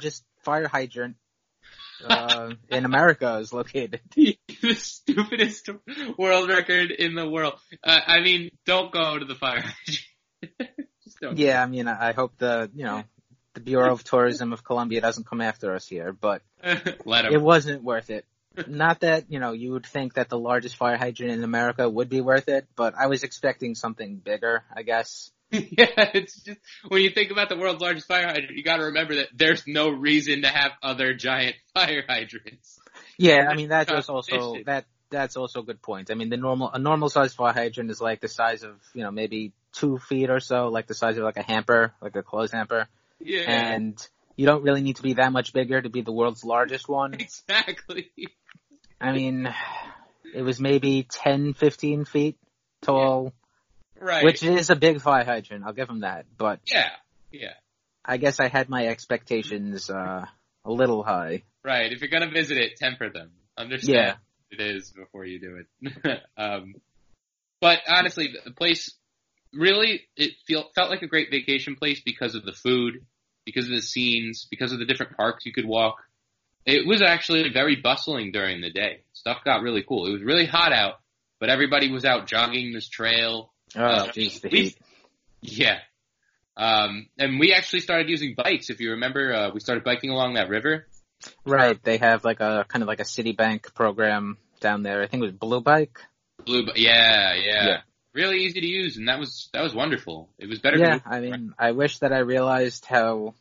fire hydrant uh, in America is located. The stupidest world record in the world. Uh, I mean, don't go to the fire hydrant. Just don't. Yeah, I mean, I hope the, you know, the Bureau of Tourism of Colombia doesn't come after us here, but Let 'em. It wasn't worth it. Not that, you know, you would think that the largest fire hydrant in America would be worth it, but I was expecting something bigger, I guess. Yeah, it's just, when you think about the world's largest fire hydrant, you gotta remember that there's no reason to have other giant fire hydrants. Yeah, I mean, that was also, that, that's also a good point. I mean, the normal, a normal sized fire hydrant is like the size of, you know, maybe two feet or so, like the size of like a hamper, like a clothes hamper. Yeah. And you don't really need to be that much bigger to be the world's largest one. Exactly. I mean, it was maybe ten, fifteen feet tall. Right. Which is a big fire hydrant, I'll give him that. But yeah, yeah. I guess I had my expectations uh, a little high. Right. If you're gonna visit it, temper them. Understand Yeah. what it is before you do it. um, but honestly, the place really it feel, felt like a great vacation place because of the food, because of the scenes, because of the different parks you could walk. It was actually very bustling during the day. Stuff got really cool. It was really hot out, but everybody was out jogging this trail. Oh, Uh, jeez, the we- heat. Yeah. Um, and we actually started using bikes. If you remember, uh, we started biking along that river. Right, they have like a kind of like a Citibank program down there. I think it was Blue Bike. Blue, bi- yeah, yeah, Yeah. Really easy to use, and that was that was wonderful. It was better. Yeah, than I mean, I wish that I realized how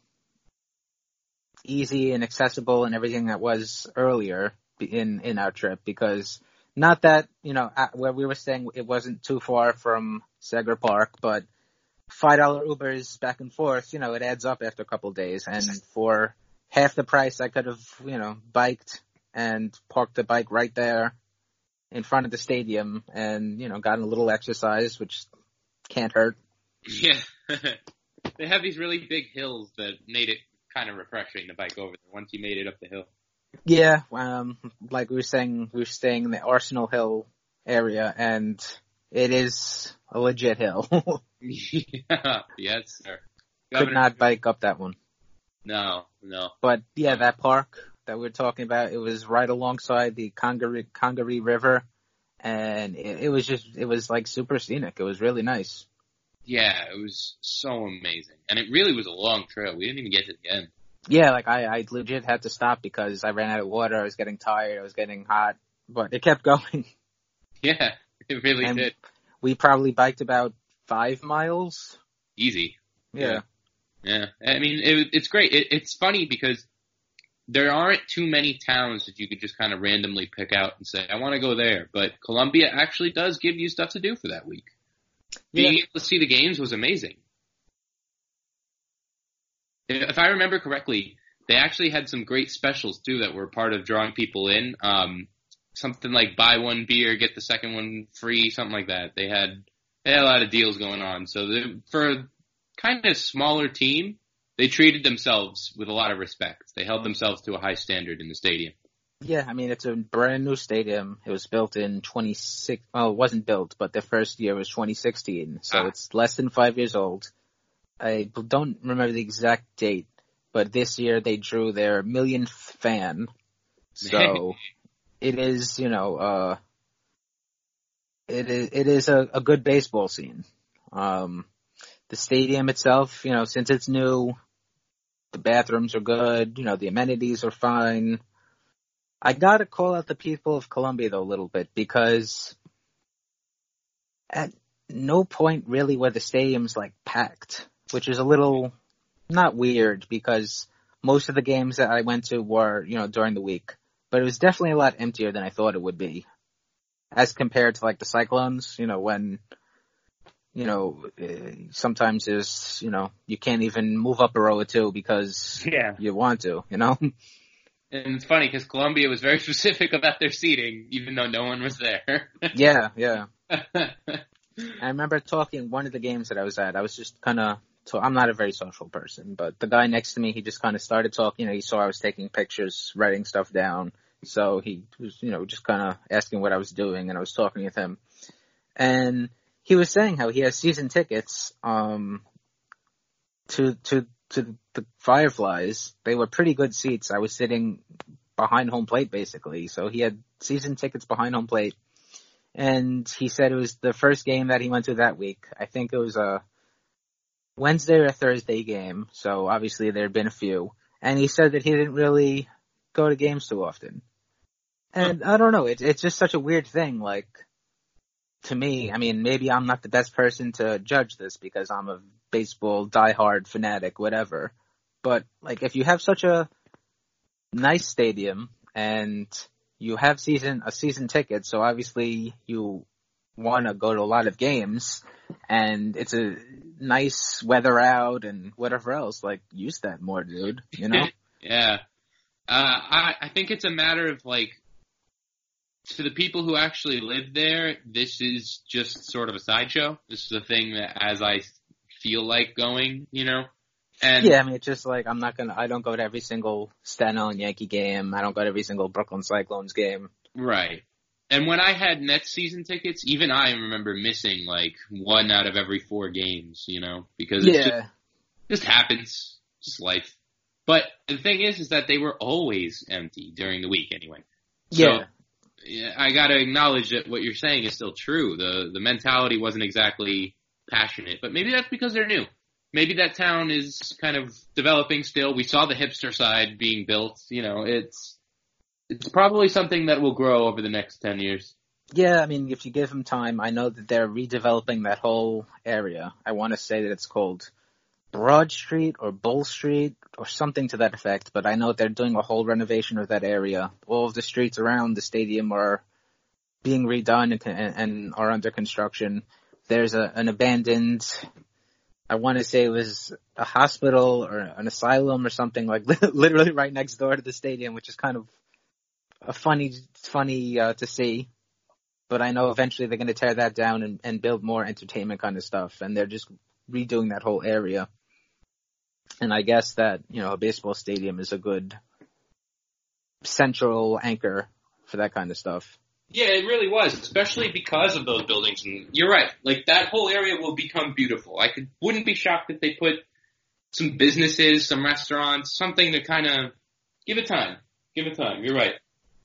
easy and accessible and everything that was earlier in in our trip, because not that, you know, at where we were staying, it wasn't too far from Segra Park, but five dollar Ubers back and forth, you know, it adds up after a couple of days. And for half the price, I could have, you know, biked and parked the bike right there in front of the stadium and, you know, gotten a little exercise, which can't hurt. Yeah. They have these really big hills that made it kind of refreshing to bike over there once you made it up the hill. Yeah, um, like we were saying, we were staying in the Arsenal Hill area, and it is a legit hill. Yeah, yes, sir. Could Governor- not bike up that one. No, no. But yeah, that park that we were talking about, it was right alongside the Congaree, Congaree River, and it, it was just, it was like super scenic. It was really nice. Yeah, it was so amazing. And it really was a long trail. We didn't even get to the end. Yeah, like I, I legit had to stop because I ran out of water. I was getting tired. I was getting hot, but it kept going. Yeah, it really And did. we probably biked about five miles. Easy. Yeah. Yeah. I mean, it, it's great. It, it's funny because there aren't too many towns that you could just kind of randomly pick out and say, I want to go there. But Columbia actually does give you stuff to do for that week. Being Yeah. able to see the games was amazing. If I remember correctly, they actually had some great specials too that were part of drawing people in. Um, something like buy one beer, get the second one free, something like that. They had, they had a lot of deals going on. So they, for a kind of smaller team, they treated themselves with a lot of respect. They held themselves to a high standard in the stadium. Yeah, I mean, it's a brand new stadium. It was built in twenty-six, well, it wasn't built, but the first year was twenty sixteen. So Ah. it's less than five years old. I don't remember the exact date, but this year they drew their millionth fan. So it is, you know, uh, it is, it is a, a good baseball scene. Um, the stadium itself, you know, since it's new, the bathrooms are good, you know, the amenities are fine. I gotta call out the people of Columbia though a little bit, because at no point really were the stadiums like packed, which is a little not weird because most of the games that I went to were, you know, during the week, but it was definitely a lot emptier than I thought it would be as compared to like the Cyclones, you know, when, you know, sometimes there's, you know, you can't even move up a row or two because Yeah. you want to, you know? And it's funny because Columbia was very specific about their seating, even though no one was there. Yeah, yeah. I remember talking one of the games that I was at. I was just kind of, so I'm not a very social person, but the guy next to me, he just kind of started talking. You know, he saw I was taking pictures, writing stuff down. So he was, you know, just kind of asking what I was doing, and I was talking with him. And he was saying how he has season tickets um, to to to the, the Fireflies, they were pretty good seats. I was sitting behind home plate basically, so he had season tickets behind home plate. And he said it was the first game that he went to that week. I think it was a Wednesday or a Thursday game, so obviously there had been a few. And he said that he didn't really go to games too often. And I don't know, it, it's just such a weird thing, like, to me. I mean, maybe I'm not the best person to judge this because I'm a baseball diehard fanatic, whatever. But, like, if you have such a nice stadium and you have season a season ticket, so obviously you want to go to a lot of games, and it's a nice weather out and whatever else, like, use that more, dude, you know? Yeah. Uh, I, I think it's a matter of, like, to the people who actually live there, this is just sort of a sideshow. This is a thing that as I feel like going, you know? And yeah, I mean, it's just like, I'm not gonna, I don't go to every single Staten Island Yankee game. I don't go to every single Brooklyn Cyclones game. Right. And when I had Nets season tickets, even I remember missing like one out of every four games, you know, because it yeah. just, just happens. Just life. But the thing is, is that they were always empty during the week anyway. So, yeah. yeah, I gotta acknowledge that what you're saying is still true. The, the mentality wasn't exactly passionate, but maybe that's because they're new. Maybe that town is kind of developing still. We saw the hipster side being built. You know, it's it's probably something that will grow over the next ten years. Yeah, I mean, if you give them time, I know that they're redeveloping that whole area. I want to say that it's called Broad Street or Bull Street or something to that effect, but I know they're doing a whole renovation of that area. All of the streets around the stadium are being redone and, and, and are under construction. There's a, an abandoned... I want to say it was a hospital or an asylum or something, like literally right next door to the stadium, which is kind of a funny, funny uh, to see. But I know eventually they're going to tear that down and, and build more entertainment kind of stuff. And they're just redoing that whole area. And I guess that, you know, a baseball stadium is a good central anchor for that kind of stuff. Yeah, it really was, especially because of those buildings. And you're right, like that whole area will become beautiful. I could wouldn't be shocked if they put some businesses, some restaurants, something to kind of give it time. Give it time. You're right.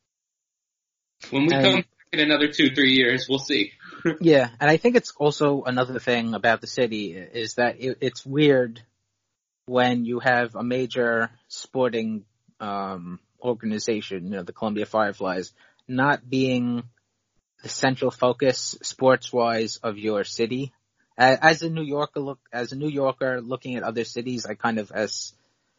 When we and, come back in another two, three years, we'll see. Yeah, and I think it's also another thing about the city is that it, it's weird when you have a major sporting um, organization, you know, the Columbia Fireflies, not being the central focus sports-wise of your city. As a New Yorker, look as a New Yorker looking at other cities, I kind of as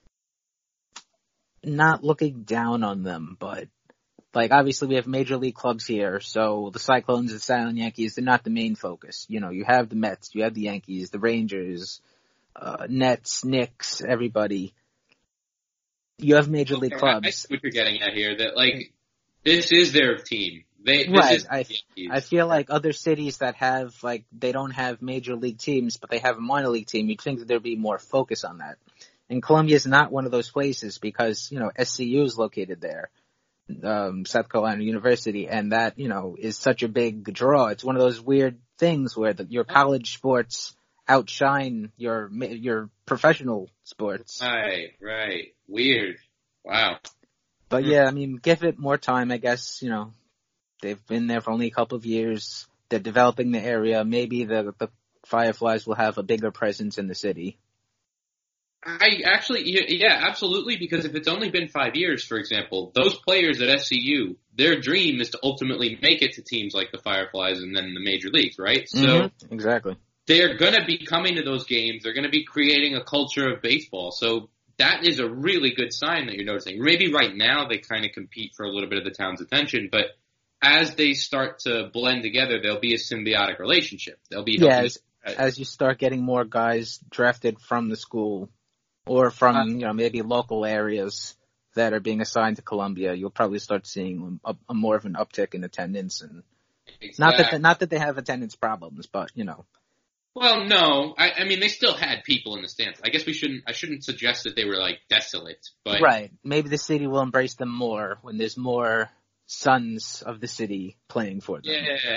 not looking down on them, but like obviously we have major league clubs here, so the Cyclones and Staten Island Yankees, they're not the main focus. You know, you have the Mets, you have the Yankees, the Rangers, uh, Nets, Knicks, everybody. You have major league clubs. I see what you're getting at here. That like. This is their team. They, this right. Is I, I feel like other cities that have, like, they don't have major league teams, but they have a minor league team, you'd think that there'd be more focus on that. And Columbia is not one of those places because, you know, S C U is located there, um, South Carolina University, and that, you know, is such a big draw. It's one of those weird things where the, your college sports outshine your your professional sports. Right, right. Weird. Wow. But yeah, I mean, give it more time, I guess, you know, they've been there for only a couple of years. They're developing the area. Maybe the, the Fireflies will have a bigger presence in the city. I actually, yeah, absolutely, because if it's only been five years, for example, those players at S C U, their dream is to ultimately make it to teams like the Fireflies and then the major leagues, right? So mm-hmm. Exactly. They're going to be coming to those games. They're going to be creating a culture of baseball. So that is a really good sign that you're noticing. Maybe right now they kind of compete for a little bit of the town's attention, but as they start to blend together, there'll be a symbiotic relationship. They'll be yeah, as, as you start getting more guys drafted from the school or from, uh, you know, maybe local areas that are being assigned to Columbia, you'll probably start seeing a, a more of an uptick in attendance. And exactly. not that the, not that they have attendance problems, but you know. Well, no. I, I mean, they still had people in the stands. I guess we shouldn't. I shouldn't suggest that they were like desolate, but right. Maybe the city will embrace them more when there's more sons of the city playing for them. Yeah,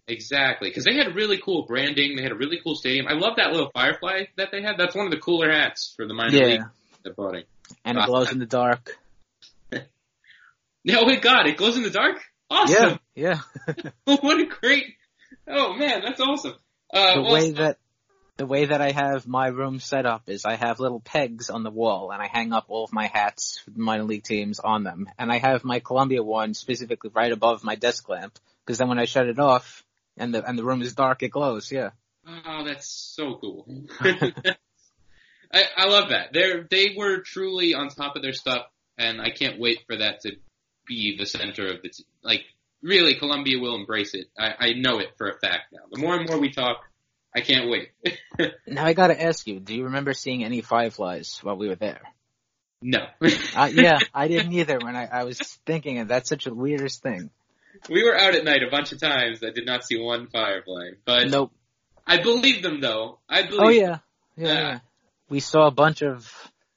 Exactly, because they had really cool branding. They had a really cool stadium. I love that little firefly that they had. That's one of the cooler hats for the minor Yeah. league they're voting. And it glows in the dark. Oh my god, it glows in the dark? Awesome! Yeah, yeah. What a great... Oh man, that's awesome. Uh, the well, way that the way that I have my room set up is I have little pegs on the wall, and I hang up all of my hats for the minor league teams on them. And I have my Columbia one specifically right above my desk lamp, because then when I shut it off and the and the room is dark, it glows. Yeah. Oh, that's so cool. I, I love that. They're they were truly on top of their stuff, and I can't wait for that to be the center of the t- like. Really, Columbia will embrace it. I, I know it for a fact now. The more and more we talk, I can't wait. Now I gotta ask you, do you remember seeing any fireflies while we were there? No. uh, yeah, I didn't either. When I, I was thinking, that's such a weirdest thing. We were out at night a bunch of times. I did not see one firefly, but nope. I believe them though. I believe. Oh yeah, yeah. Yeah. yeah. We saw a bunch of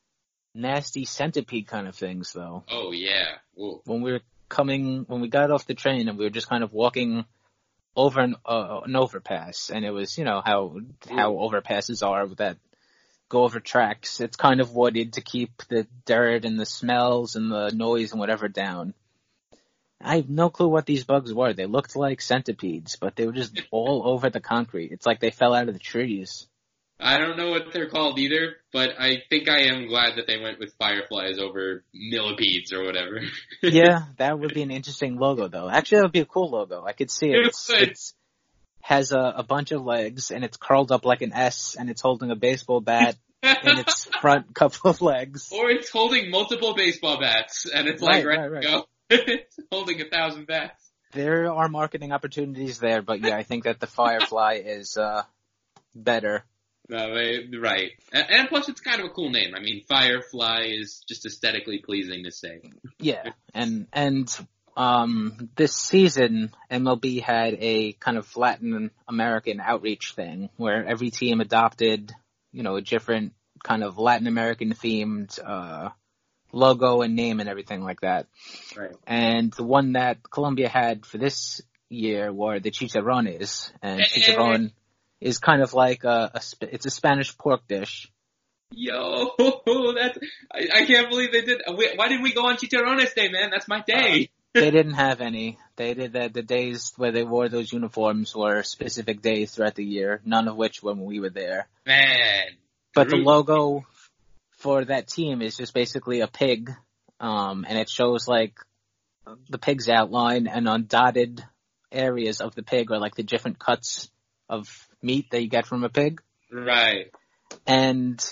nasty centipede kind of things though. Oh yeah. Whoa. When we were coming, when we got off the train and we were just kind of walking over an, uh, an overpass, and it was, you know, how how overpasses are that go over tracks. It's kind of wooded to keep the dirt and the smells and the noise and whatever down. I have no clue what these bugs were. They looked like centipedes, but they were just all over the concrete. It's like they fell out of the trees. I don't know what they're called either, but I think I am glad that they went with fireflies over millipedes or whatever. Yeah, that would be an interesting logo, though. Actually, that would be a cool logo. I could see it. It's, it's has a, a bunch of legs, and it's curled up like an S, and it's holding a baseball bat in its front couple of legs. Or it's holding multiple baseball bats, and it's right, like, right, right, right. to go. It's holding a thousand bats. There are marketing opportunities there, but yeah, I think that the Firefly is uh better. No, right. And plus, it's kind of a cool name. I mean, Firefly is just aesthetically pleasing to say. Yeah, and and um, this season, M L B had a kind of Latin American outreach thing where every team adopted, you know, a different kind of Latin American themed uh, logo and name and everything like that. Right. And the one that Colombia had for this year were the chicharrones, and chicharron is kind of like a, a it's a Spanish pork dish. Yo, that's I, I can't believe they did. Why didn't we go on Chicharrones Day, man? That's my day. Uh, they didn't have any. They did that. The days where they wore those uniforms were specific days throughout the year. None of which when we were there. Man. But the logo for that team is just basically a pig, um, and it shows like the pig's outline, and on dotted areas of the pig are like the different cuts of meat that you get from a pig. Right. And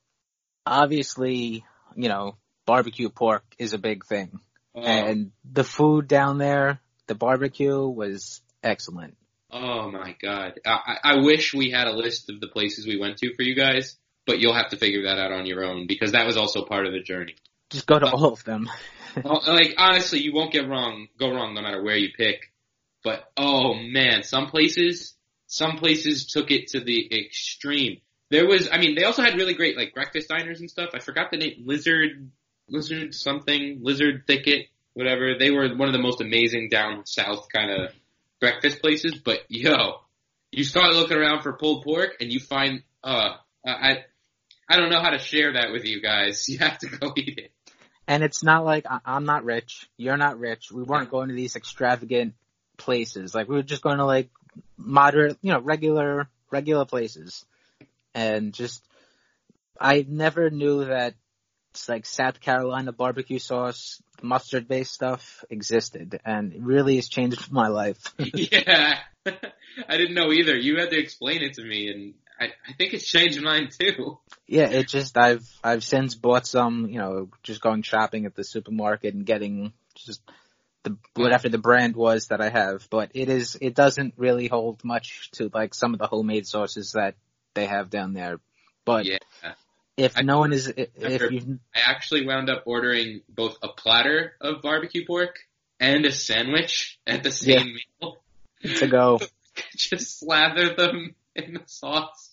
obviously, you know, barbecue pork is a big thing. Oh. And the food down there, the barbecue was excellent. Oh my God. I, I wish we had a list of the places we went to for you guys, but you'll have to figure that out on your own because that was also part of the journey. Just go to all of them. Like, honestly, you won't get wrong, go wrong no matter where you pick. But, oh man, some places, some places took it to the extreme. There was, I mean, they also had really great, like, breakfast diners and stuff. I forgot the name, Lizard, Lizard something, Lizard Thicket, whatever. They were one of the most amazing down south kind of breakfast places. But, yo, you start looking around for pulled pork and you find, uh, I, I don't know how to share that with you guys. You have to go eat it. And it's not like, I'm not rich, you're not rich. We weren't going to these extravagant places. Like, we were just going to, like, moderate, you know, regular, regular places. And just, I never knew that it's like South Carolina barbecue sauce, mustard-based stuff existed, and it really has changed my life. Yeah, I didn't know either. You had to explain it to me, and I, I think it's changed mine too. Yeah, it just, I've, I've since bought some, you know, just going shopping at the supermarket and getting just the, whatever the brand was that I have, but it is, it doesn't really hold much to like some of the homemade sauces that they have down there. But yeah. if I, no one is, if, if you, I actually wound up ordering both a platter of barbecue pork and a sandwich at the same yeah. meal. To go. Just slather them in the sauce.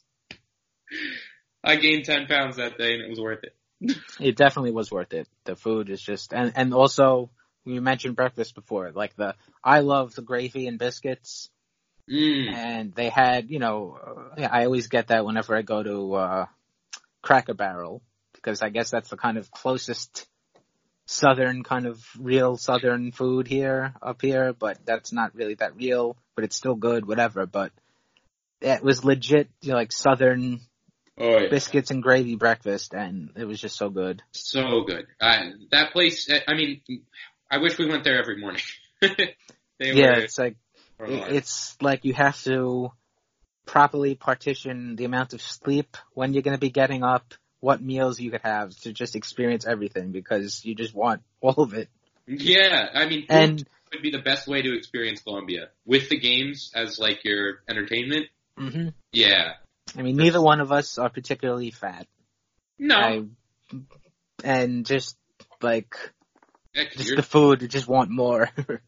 I gained ten pounds that day and it was worth it. It definitely was worth it. The food is just, and, and also, you mentioned breakfast before, like the, I love the gravy and biscuits. Mm. And they had, you know, uh, I always get that whenever I go to uh, Cracker Barrel, because I guess that's the kind of closest southern kind of real southern food here, up here, but that's not really that real, but it's still good, whatever. But it was legit, you know, like southern oh, yeah. biscuits and gravy breakfast, and it was just so good. So good. Uh, that place, I mean, I wish we went there every morning. they yeah, were, it's like, it's like you have to properly partition the amount of sleep when you're going to be getting up, what meals you could have to just experience everything, because you just want all of it. Yeah, I mean, and food would be the best way to experience Colombia. With the games as like your entertainment. Mm-hmm. Yeah. I mean, neither one of us are particularly fat. No. I, and just like, Heck, just you're... the food, you just want more.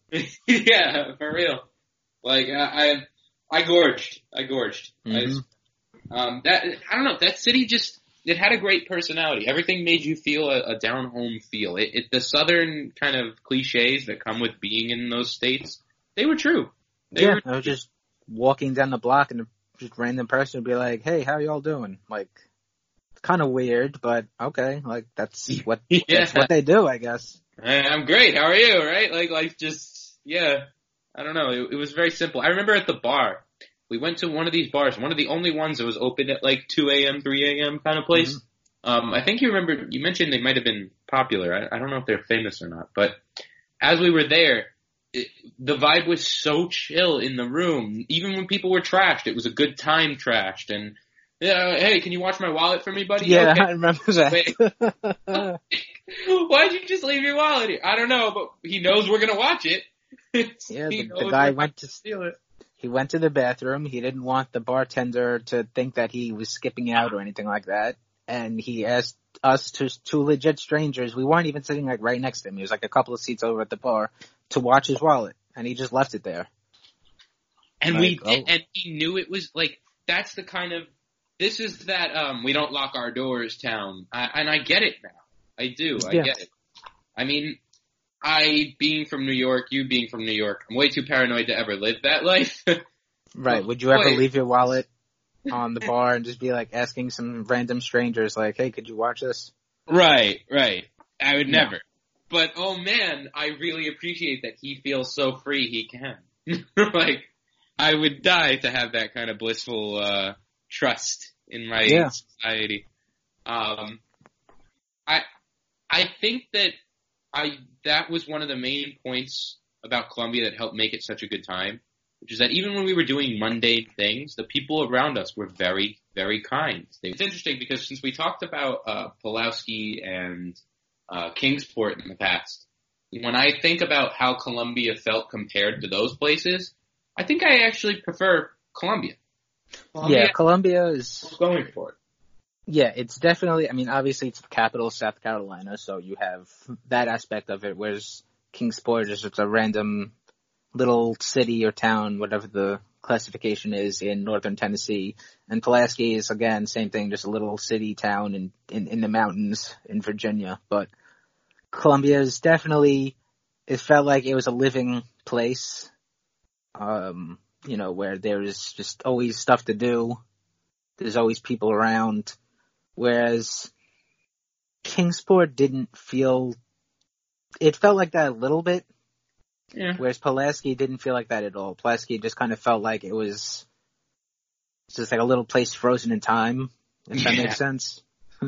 Yeah, for real. Like, I, I, I gorged. I gorged. Mm-hmm. I, um, that, I don't know, that city just, it had a great personality. Everything made you feel a, a down-home feel. It, it, the southern kind of cliches that come with being in those states, they were true. They yeah, were I was just walking down the block and just random person would be like, hey, how y'all doing? Like, it's kind of weird, but okay, like, that's what, yeah. that's what they do, I guess. I'm great, how are you, right? Like, like just, yeah, I don't know, it, it was very simple. I remember at the bar, we went to one of these bars, one of the only ones that was open at like two a.m., three a.m. kind of place. Mm-hmm. Um, I think you remember, you mentioned they might have been popular. I, I don't know if they're famous or not, but as we were there, it, the vibe was so chill in the room. Even when people were trashed, it was a good time trashed. And, uh, hey, can you watch my wallet for me, buddy? Yeah, okay. I remember that. Why'd you just leave your wallet here? I don't know, but he knows we're gonna watch it. Yeah, the, the guy went to steal it. He went to the bathroom. He didn't want the bartender to think that he was skipping out or anything like that. And he asked us, to two legit strangers, we weren't even sitting like right next to him. He was like a couple of seats over at the bar, to watch his wallet. And he just left it there. And like, we oh. did, and he knew it was like, that's the kind of, this is that, um, we don't lock our doors town. I, and I get it now. I do. I yeah. get it. I mean, I, being from New York, you being from New York, I'm way too paranoid to ever live that life. Right. Would you ever leave your wallet on the bar and just be like asking some random strangers like, hey, could you watch this? Right, right. I would No. never. But, oh man, I really appreciate that he feels so free he can. Like, I would die to have that kind of blissful, uh, trust in my yeah. society. Um, I, I think that I, that was one of the main points about Colombia that helped make it such a good time, which is that even when we were doing mundane things, the people around us were very, very kind. It's interesting because since we talked about, uh, Pulaski and, uh, Kingsport in the past, when I think about how Colombia felt compared to those places, I think I actually prefer Colombia. Colombia Yeah, Colombia is going for it. Yeah, it's definitely, I mean, obviously it's the capital of South Carolina, so you have that aspect of it, whereas Kingsport is just a random little city or town, whatever the classification is, in northern Tennessee. And Pulaski is, again, same thing, just a little city town in, in, in the mountains in Virginia. But Columbia is definitely, it felt like it was a living place, um, you know, where there's just always stuff to do. There's always people around. Whereas Kingsport didn't feel, it felt like that a little bit. Yeah. Whereas Pulaski didn't feel like that at all. Pulaski just kind of felt like it was just like a little place frozen in time, if that Yeah. makes sense.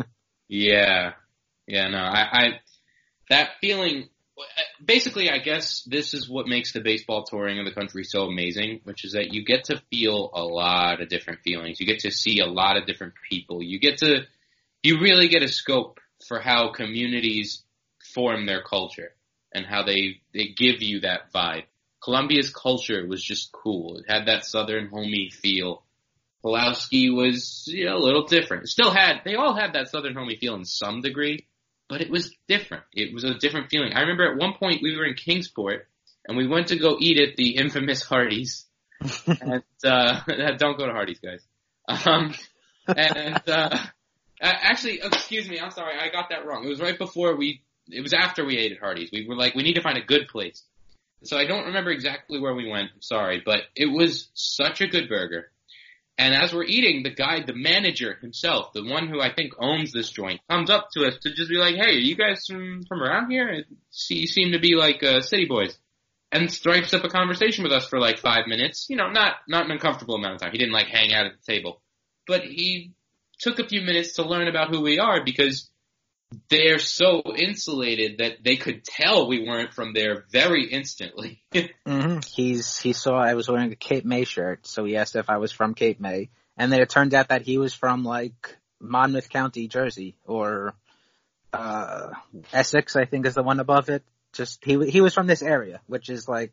Yeah. Yeah, no, I, I, that feeling, basically I guess this is what makes the baseball touring of the country so amazing, which is that you get to feel a lot of different feelings. You get to see a lot of different people. You get to, you really get a scope for how communities form their culture and how they, they give you that vibe. Colombia's culture was just cool. It had that southern homey feel. Pulaski was, you know, a little different. It still had, they all had that southern homey feel in some degree, but it was different. It was a different feeling. I remember at one point we were in Kingsport and we went to go eat at the infamous Hardee's. and, uh, don't go to Hardee's, guys. Um, and, uh, actually, excuse me, I'm sorry, I got that wrong. It was right before we, it was after we ate at Hardee's. We were like, we need to find a good place. So I don't remember exactly where we went, sorry, but it was such a good burger. And as we're eating, the guy, the manager himself, the one who I think owns this joint, comes up to us to just be like, hey, are you guys from, from around here? You seem to be like uh, city boys. And strikes up a conversation with us for like five minutes. You know, not, not an uncomfortable amount of time. He didn't like hang out at the table. But he took a few minutes to learn about who we are because they're so insulated that they could tell we weren't from there very instantly. mm-hmm. He's he saw I was wearing a Cape May shirt, so he asked if I was from Cape May, and then it turned out that he was from like Monmouth County, Jersey, or uh Essex, I think is the one above it. Just he he was from this area, which is like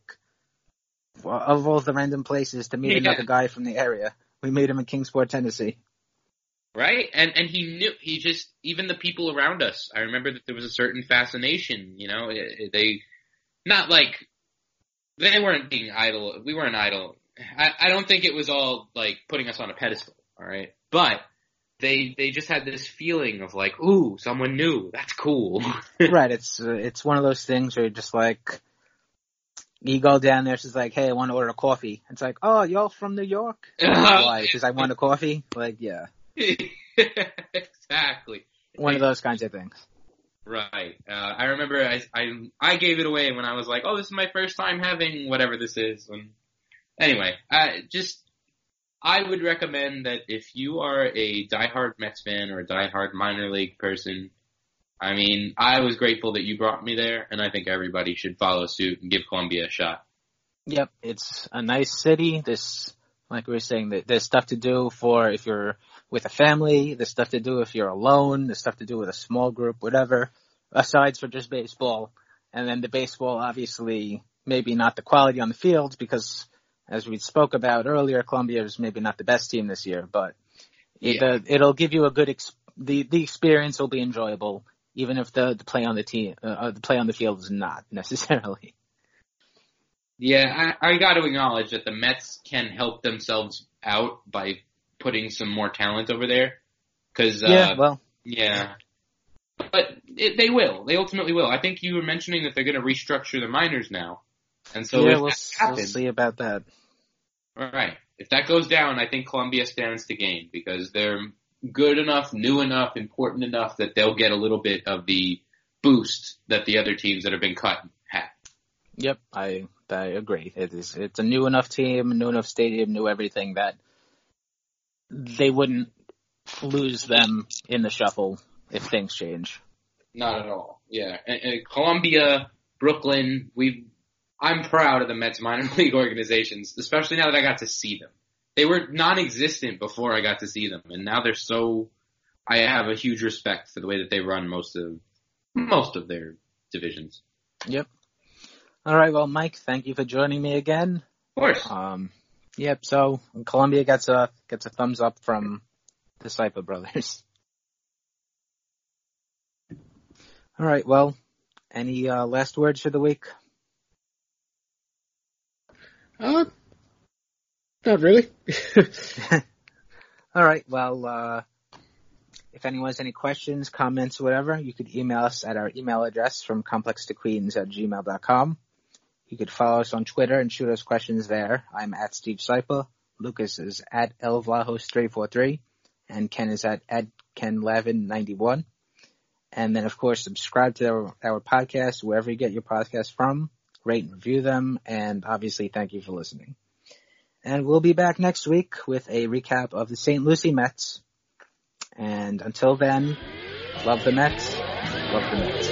of all the random places to meet yeah. another guy from the area. We made him in Kingsport, Tennessee. Right? And and he knew, he just, even the people around us, I remember that there was a certain fascination, you know, they, not like, they weren't being idle, we weren't idle. I, I don't think it was all, like, putting us on a pedestal, alright? But, they, they just had this feeling of like, ooh, someone new, that's cool. Right, it's, uh, it's one of those things where you're just like, you go down there, she's like, hey, I want to order a coffee. It's like, oh, y'all from New York? Why? Because I want a coffee? Like, yeah. Exactly. One of those kinds of things. Right. Uh, I remember I, I I gave it away when I was like, oh, this is my first time having whatever this is. And anyway, I just I would recommend that if you are a diehard Mets fan or a diehard minor league person, I mean, I was grateful that you brought me there, and I think everybody should follow suit and give Columbia a shot. Yep, it's a nice city. This, like we were saying, there's stuff to do for if you're with a family, there's stuff to do if you're alone, there's stuff to do with a small group, whatever, aside for just baseball. And then the baseball, obviously, maybe not the quality on the field because, as we spoke about earlier, Columbia is maybe not the best team this year, but it, yeah. uh, it'll give you a good, ex- the, the experience will be enjoyable, even if the, the play on the team, uh, the play on the field is not necessarily. Yeah, I, I got to acknowledge that the Mets can help themselves out by putting some more talent over there. Cause, uh, yeah, well. Yeah. But it, they will. They ultimately will. I think you were mentioning that they're going to restructure the minors now. And so yeah, if we'll, that happens, we'll see about that. All right. If that goes down, I think Columbia stands to gain because they're good enough, new enough, important enough that they'll get a little bit of the boost that the other teams that have been cut have. Yep, I I agree. It is it's a new enough team, new enough stadium, new everything that they wouldn't lose them in the shuffle if things change. Not at all. Yeah, and, and Columbia, Brooklyn, we I'm proud of the Mets minor league organizations, especially now that I got to see them. They were non-existent before I got to see them, and now they're so. I have a huge respect for the way that they run most of most of their divisions. Yep. All right, well, Mike, thank you for joining me again. Of course. Um, yep. So Columbia gets a gets a thumbs up from the Saipa brothers. All right. Well, any uh, last words for the week? Uh, not really. All right. Well, uh, if anyone has any questions, comments, whatever, you could email us at our email address from complex to queens at gmail dot com. You could follow us on Twitter and shoot us questions there. I'm at Steve Saipa. Lucas is at L Vlahos three four three. And Ken is at, at Ken Lavin ninety-one. And then, of course, subscribe to our, our podcast wherever you get your podcast from. Rate and review them. And obviously, thank you for listening. And we'll be back next week with a recap of the Saint Lucie Mets. And until then, love the Mets. Love the Mets.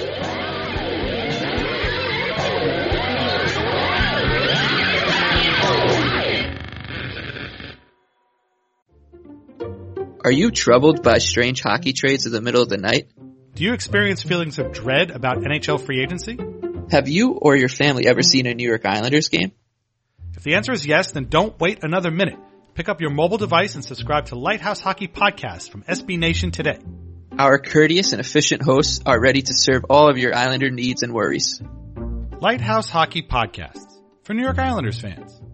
Are you troubled by strange hockey trades in the middle of the night? Do you experience feelings of dread about N H L free agency? Have you or your family ever seen a New York Islanders game? If the answer is yes, then don't wait another minute. Pick up your mobile device and subscribe to Lighthouse Hockey Podcast from S B Nation today. Our courteous and efficient hosts are ready to serve all of your Islander needs and worries. Lighthouse Hockey Podcasts for New York Islanders fans.